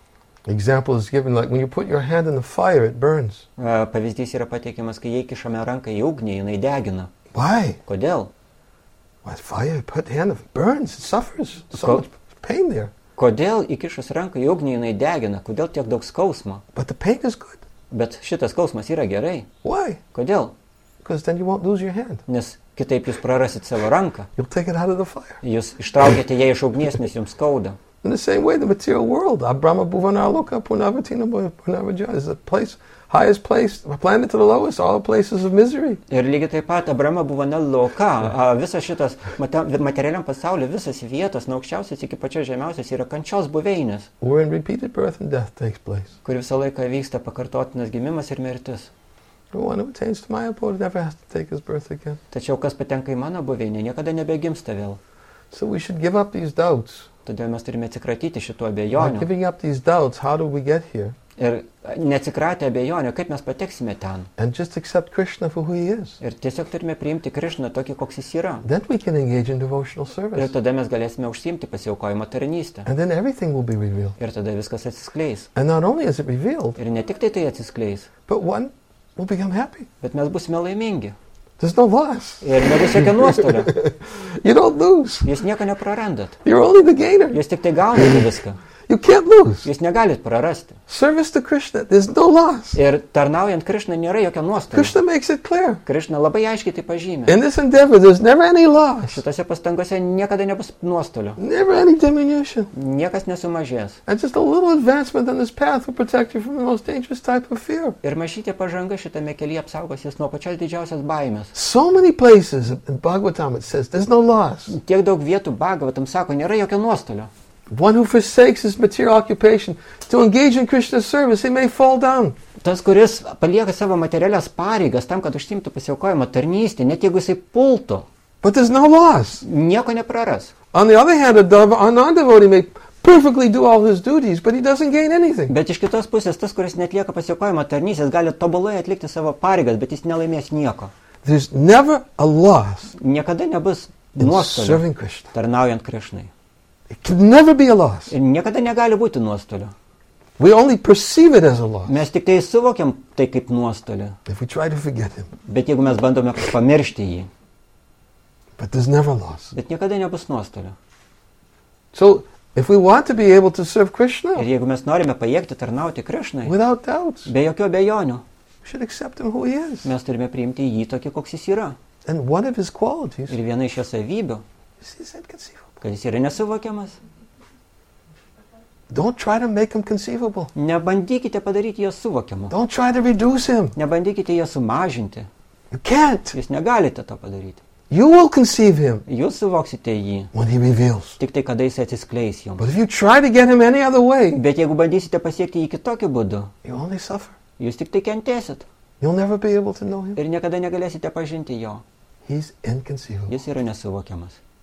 Example is given like when you put your hand in the fire, it burns. A, Pavyzdys yra pateikiamas, kai jei kišame ranką į ugnį, jinai degina. Why? Kodėl? Why fire? Put hand, it burns, it suffers. So Co- much pain there. Kodėl įkišus ranką į ugnį jinai degina? Kodėl tiek daug skausmo? But the pain is good. Bet šitas skausmas yra gerai. Why? Kodėl? Because then you won't lose your hand. Nes kitaip jūs prarasit savo ranką. You'll take it out of the fire. Jūs ištraukėte ją iš ugnies, nes jums skauda. In the same way, the material world, Abrahma Bhuvanaloka Punavatina Punavaja, is the place, highest place, planet to the lowest, all places of misery. Ir lygiai taip pat Abrama buvo nelauka. A, Visas šitas mate- materialiam pasauliu, visas vietos, nuo aukščiausias iki pačios žemiausios yra kančios buveinės, Wherein repeated birth and death takes place. kur visą laiką vyksta pakartotinas gimimas ir mirtis. The one who attains to my abode never has to take his birth again. Tačiau kas patenka į mano buveinę, niekada nebegimsta vėl. So we should give up these doubts. Todėl mes turime atsikratyti šitų By abejonių. giving up these doubts, how do we get here? Ir neatsikratę abejonių, kaip mes pateksime ten. And just accept Krishna for who he is. Ir tiesiog turime priimti Krišną tokį, koks jis yra. Then we can engage in devotional Ir service. tada mes galėsime užsiimti pasiaukojimo tarnystę. And then everything will be revealed. Ir tada viskas atsiskleis. And not only is it revealed, Ir ne tik tai tai atsiskleis, but one will become happy. bet mes busime laimingi. There's no loss. Ir nebus jokio nuostolio. You don't lose. Jūs nieko neprarandat. You're only the gainer. Jūs tik tai gaunate viską. You can't lose. Jūs negalit prarasti. Service to Krishna, there's no loss. Ir tarnaujant Krišną nėra jokio nuostolio. Krishna makes it clear. Krišna labai aiškiai tai pažymė. In this endeavor, there's never any loss, Šitose pastangose niekada nebus nuostolio. never any diminution. Niekas nesumažės. And just a little advancement on this path will protect you from the most dangerous type of fear. Ir mažytė pažanga šitame kelyje apsaugos jis nuo pačios didžiausios baimės. So many places in Bhagavatam it says there's no loss. Tiek daug vietų Bhagavatam sako, nėra jokio nuostolio. One who forsakes his material occupation to engage in Krishna's service, he may fall down. Tas, kuris palieka savo materialias pareigas tam, kad užsimtų pasiaukojimo tarnystę, net jeigu jisai pultų, But there's no loss. nieko nepraras. On the other hand, a dev- a non-devotee may perfectly do all his duties, but he doesn't gain anything. Bet iš kitos pusės, tas, kuris netlieka pasiaukojimo tarnystės, gali tobulai atlikti savo pareigas, bet jis nelaimės nieko. There's never a loss Niekada nebus in nuostolio serving Krishna. tarnaujant Krišnai. It can never be a loss. Ir niekada negali būti nuostolio. We only perceive it as a loss Mes tik tai suvokiam tai kaip nuostolį. if we try to forget him. Bet jeigu mes bandome pamiršti jį, But there's never loss. bet niekada nebus nuostolio. So if we want to be able to serve Ir Krishna jeigu mes norime pajėgti tarnauti Krišnai, without doubts, be jokių abejonių, we should accept him who he is. mes turime priimti jį tokį, koks jis yra. And one of his qualities Ir viena iš jo savybių, is he's inconceivable. kad jis yra nesuvokiamas. Don't try to make him conceivable. Nebandykite padaryti jo suvokiamu. Don't try to reduce him. Nebandykite jo sumažinti. You can't. Jūs negalite to padaryti. You will conceive him Jūs suvoksite jį, when he reveals. tik tai kada jis atsiskleis jums. But if you try to get him any other way, Bet jeigu bandysite pasiekti jį kitokiu būdu, you only suffer. jūs tik tai kentėsit You'll never be able to know him. ir niekada negalėsite pažinti jo. He's inconceivable. Jis yra nesuvokiamas.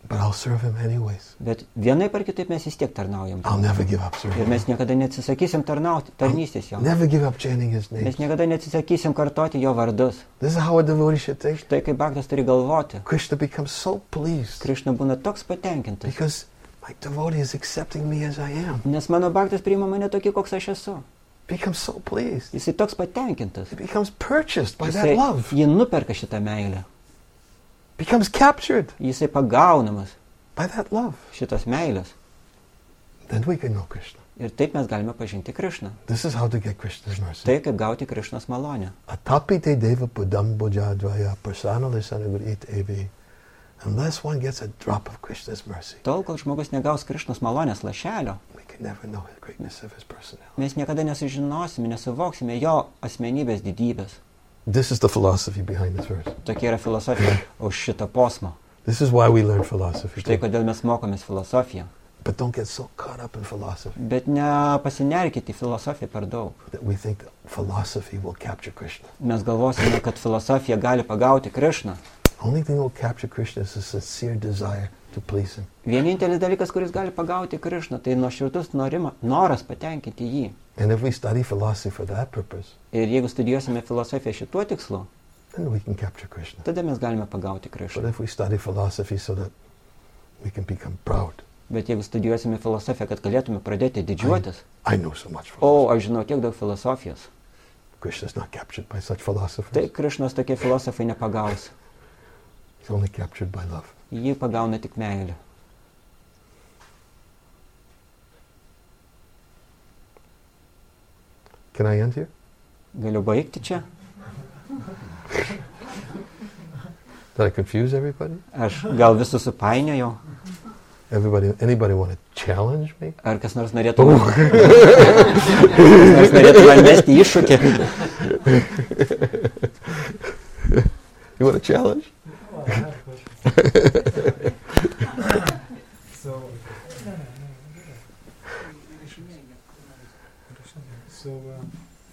But I'll serve him anyways. Bet vienaip ar kitaip mes vis tiek tarnaujam. I'll never give up serving Ir him. mes niekada neatsisakysim tarnauti, tarnystės jo. Never give up chanting his name. Mes niekada neatsisakysim kartoti jo vardus. This is how a devotee should think. Štai kaip bhaktas turi galvoti. Krishna becomes so pleased Krišna būna toks patenkintas, because my devotee is accepting me as I am. nes mano bhaktas priima mane tokį, koks aš esu. Becomes so pleased. Jisai toks patenkintas. He becomes purchased by that Jisai love. jį nuperka šitą meilę. Becomes captured Jisai pagaunamas by that love. šitos meilės. Then we can know Krishna. Ir taip mes galime pažinti Krišną. This is how to get Krishna's mercy. Tai kaip gauti Krišnos malonę. Atapi te deva pudam bojadvaya personalisanagrit evi. Unless one gets a drop of Krishna's mercy, Tol, kol žmogus negaus Krišnos malonės lašelio, we can never know the greatness of his personality. mes niekada nesužinosime, nesuvoksime jo asmenybės didybės. This is the philosophy behind this verse. Tokia yra filosofija už šitą posmą. This is why we learn philosophy. Štai too. kodėl mes mokomės filosofiją. But don't get so caught up in philosophy Bet nepasinerkite į filosofiją per daug. that we think that philosophy will capture Krishna. Mes galvosime, kad filosofija gali pagauti Krišną. Only thing that will capture Krishna is a sincere desire to please him. Vienintelis dalykas, kuris gali pagauti Krišną, tai nuoširdus norima, noras patenkinti jį. And if we study philosophy for that purpose, Ir jeigu studijuosime filosofiją šituo tikslu, then we can capture Krishna. tada mes galime pagauti But Krišną. if we study philosophy so that we can become proud, Bet jeigu studijuosime filosofiją, kad galėtume pradėti didžiuotis, I know so much o philosophy. aš žinau tiek daug filosofijos, Krishna is not captured by such philosophers. tai Krišnos tokie filosofai nepagaus. He's only captured by love. Jį pagauna tik meilė. Can I end here? Galiu baigti čia? Did I confuse everybody? Aš gal visus supainiojau? Everybody, anybody want to challenge me? Ar kas nors norėtų man, kas nors norėtų man mesti iššūkį? You want a challenge? Well, I have a question. So, so uh,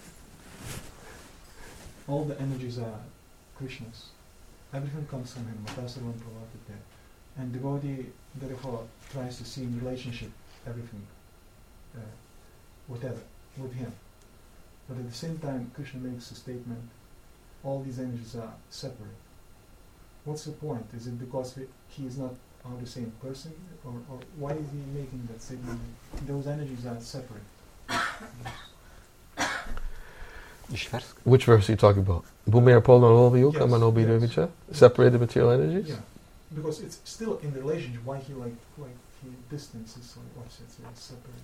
all the energies are Krishna's. Everything comes from him. Matasaram Pravatite. And devotee, therefore, tries to see in relationship everything, uh, whatever, with him. But at the same time, Krishna makes a statement, all these energies are separate. What's the point? Is it because he, he is not how to say in person? Or, or why is he making that statement? Those energies are separate. Išversk. Which verse are you talking about? Bhumir Polnaloviyu Yes, Kamanobidovicha? yes. Separated material energies? Yeah, because it's still in relationship. Why he like like he distances or what's it? It's separate.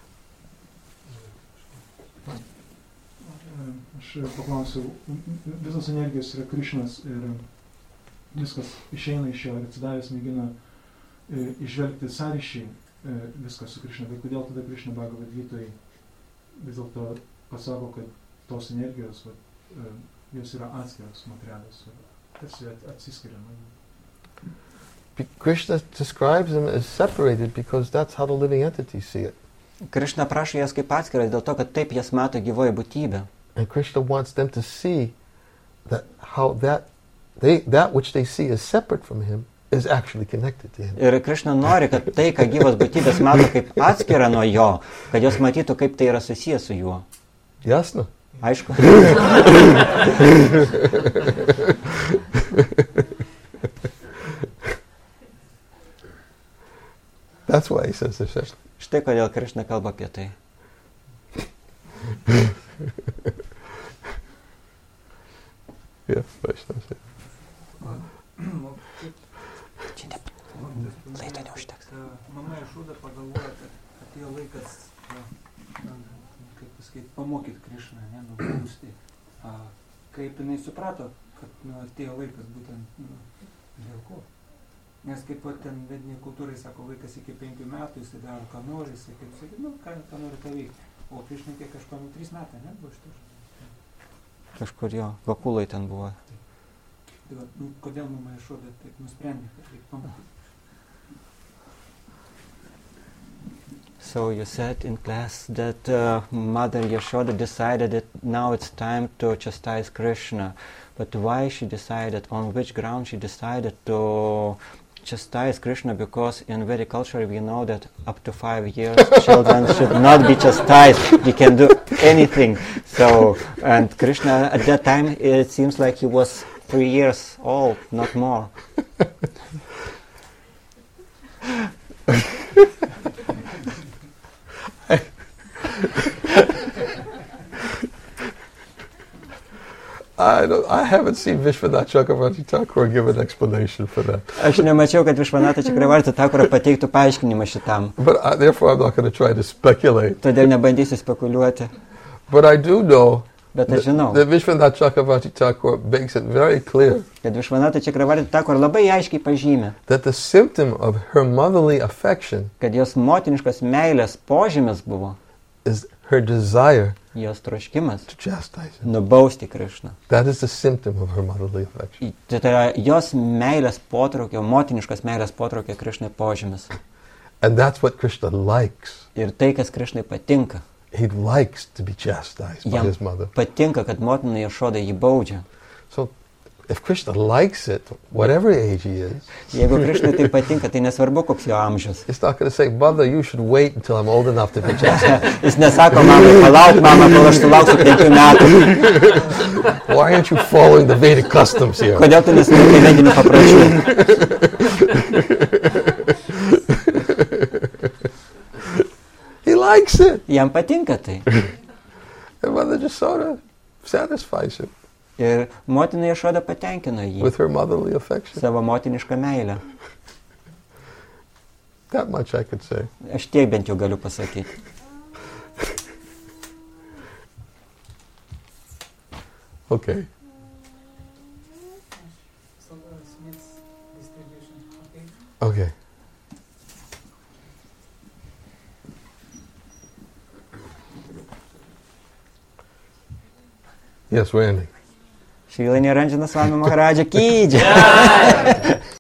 Aš paklausiau, visos energijos yra Krišnas ir viskas išeina iš jo ir atsidavęs mėgina e, išvelgti sąryšį e, viskas su Krišna. Bet kodėl tada Krišna Bhagavad Gitoj vis dėlto pasako, kad tos energijos, va, e, jos yra atskiros materialios, tarsi atsiskiria nuo jų. Be- Krishna describes them as separated because that's how the living entities see it. Krišna prašo jas kaip atskiras dėl to, kad taip jas mato gyvoji būtybė. And Krishna wants them to see that how that they that which they see is separate from him is actually connected to him. Ir Krišna nori, kad tai, ką gyvos būtybės mato kaip atskirą nuo jo, kad jos matytų, kaip tai yra susijęs su juo. Jasna? Aišku? That's why he says they're separate. Štai kodėl Krišna kalba apie tai. Yeah, Vaishnava said. Čia ne, laiko neužteks. Mama iš Uda pagalvoja, kad atėjo laikas, na, kaip pasakyti, pamokyti Krišną, ne, nubausti. Kaip jinai suprato, kad nu, atėjo laikas būtent, nu, dėl ko. Nes kaip pat ten vedinė kultūrai sako, vaikas iki penkių metų, jisai daro, ką nori, jisai kaip sakyti, nu, ką, ką nori tą veikti. O Krišnai kiek kažko, nu, trys metai, ne, buvo iš to. Kažkur jo, Gokulai ten buvo. Tai va, nu, kodėl mama iš Uda taip nusprendė, kad reikia pamokyti. So you said in class that uh, Mother Yashoda decided that now it's time to chastise Krishna. But why she decided, on which ground she decided to chastise Krishna because in Vedic culture we know that up to five years children should not be chastised. We can do anything. So, and Krishna at that time, it seems like he was three years old, not more. I don't, I haven't seen Vishwanath Chakravarti Thakur give an explanation for that. Aš nemačiau, kad Vishwanatha Chakravarti Thakur pateiktų paaiškinimą šitam. But I, therefore I'm not going to try to speculate. Todėl nebandysiu spekuliuoti. But I do know Bet aš žinau, that Vishwanath Chakravarti Thakur makes it very clear kad Vishwanatha Chakravarti Thakur labai aiškiai pažymė, that the symptom of her motherly affection kad jos motiniškos meilės požymis buvo is her desire jos troškimas to chastise him. nubausti Krishną. That is the symptom of her motherly affection. Tai yra jos meilės potraukio, motiniškos meilės potraukio Krishnai požymis. And that's what Krishna likes. Ir tai, kas Krishnai patinka. He likes to be chastised by Jam his mother. patinka, kad motina Jašoda jį baudžia. So if Krishna likes it, whatever age he is, Jeigu Krishnai tai patinka, tai nesvarbu, koks jo amžius. he's not going to say, Mother, you should wait until I'm old enough to be chastised. Jis nesako, mamai, palauk, mama, kol aš sulauksiu penkių metų. Why aren't you following the Vedic customs here? Kodėl tu nesilaikai vedinių papročių? He likes it. Jam patinka tai. And Mother Jasoda satisfies him Ir motina Jašoda patenkino jį with her motherly affection. savo motinišką meilę. That much I could say. Aš tiek bent jau galiu pasakyti. Okay. So the Smith's distribution, okay? Okay. Yes, we're ending. Šrila Niranjana Swami Maharaja ki jai.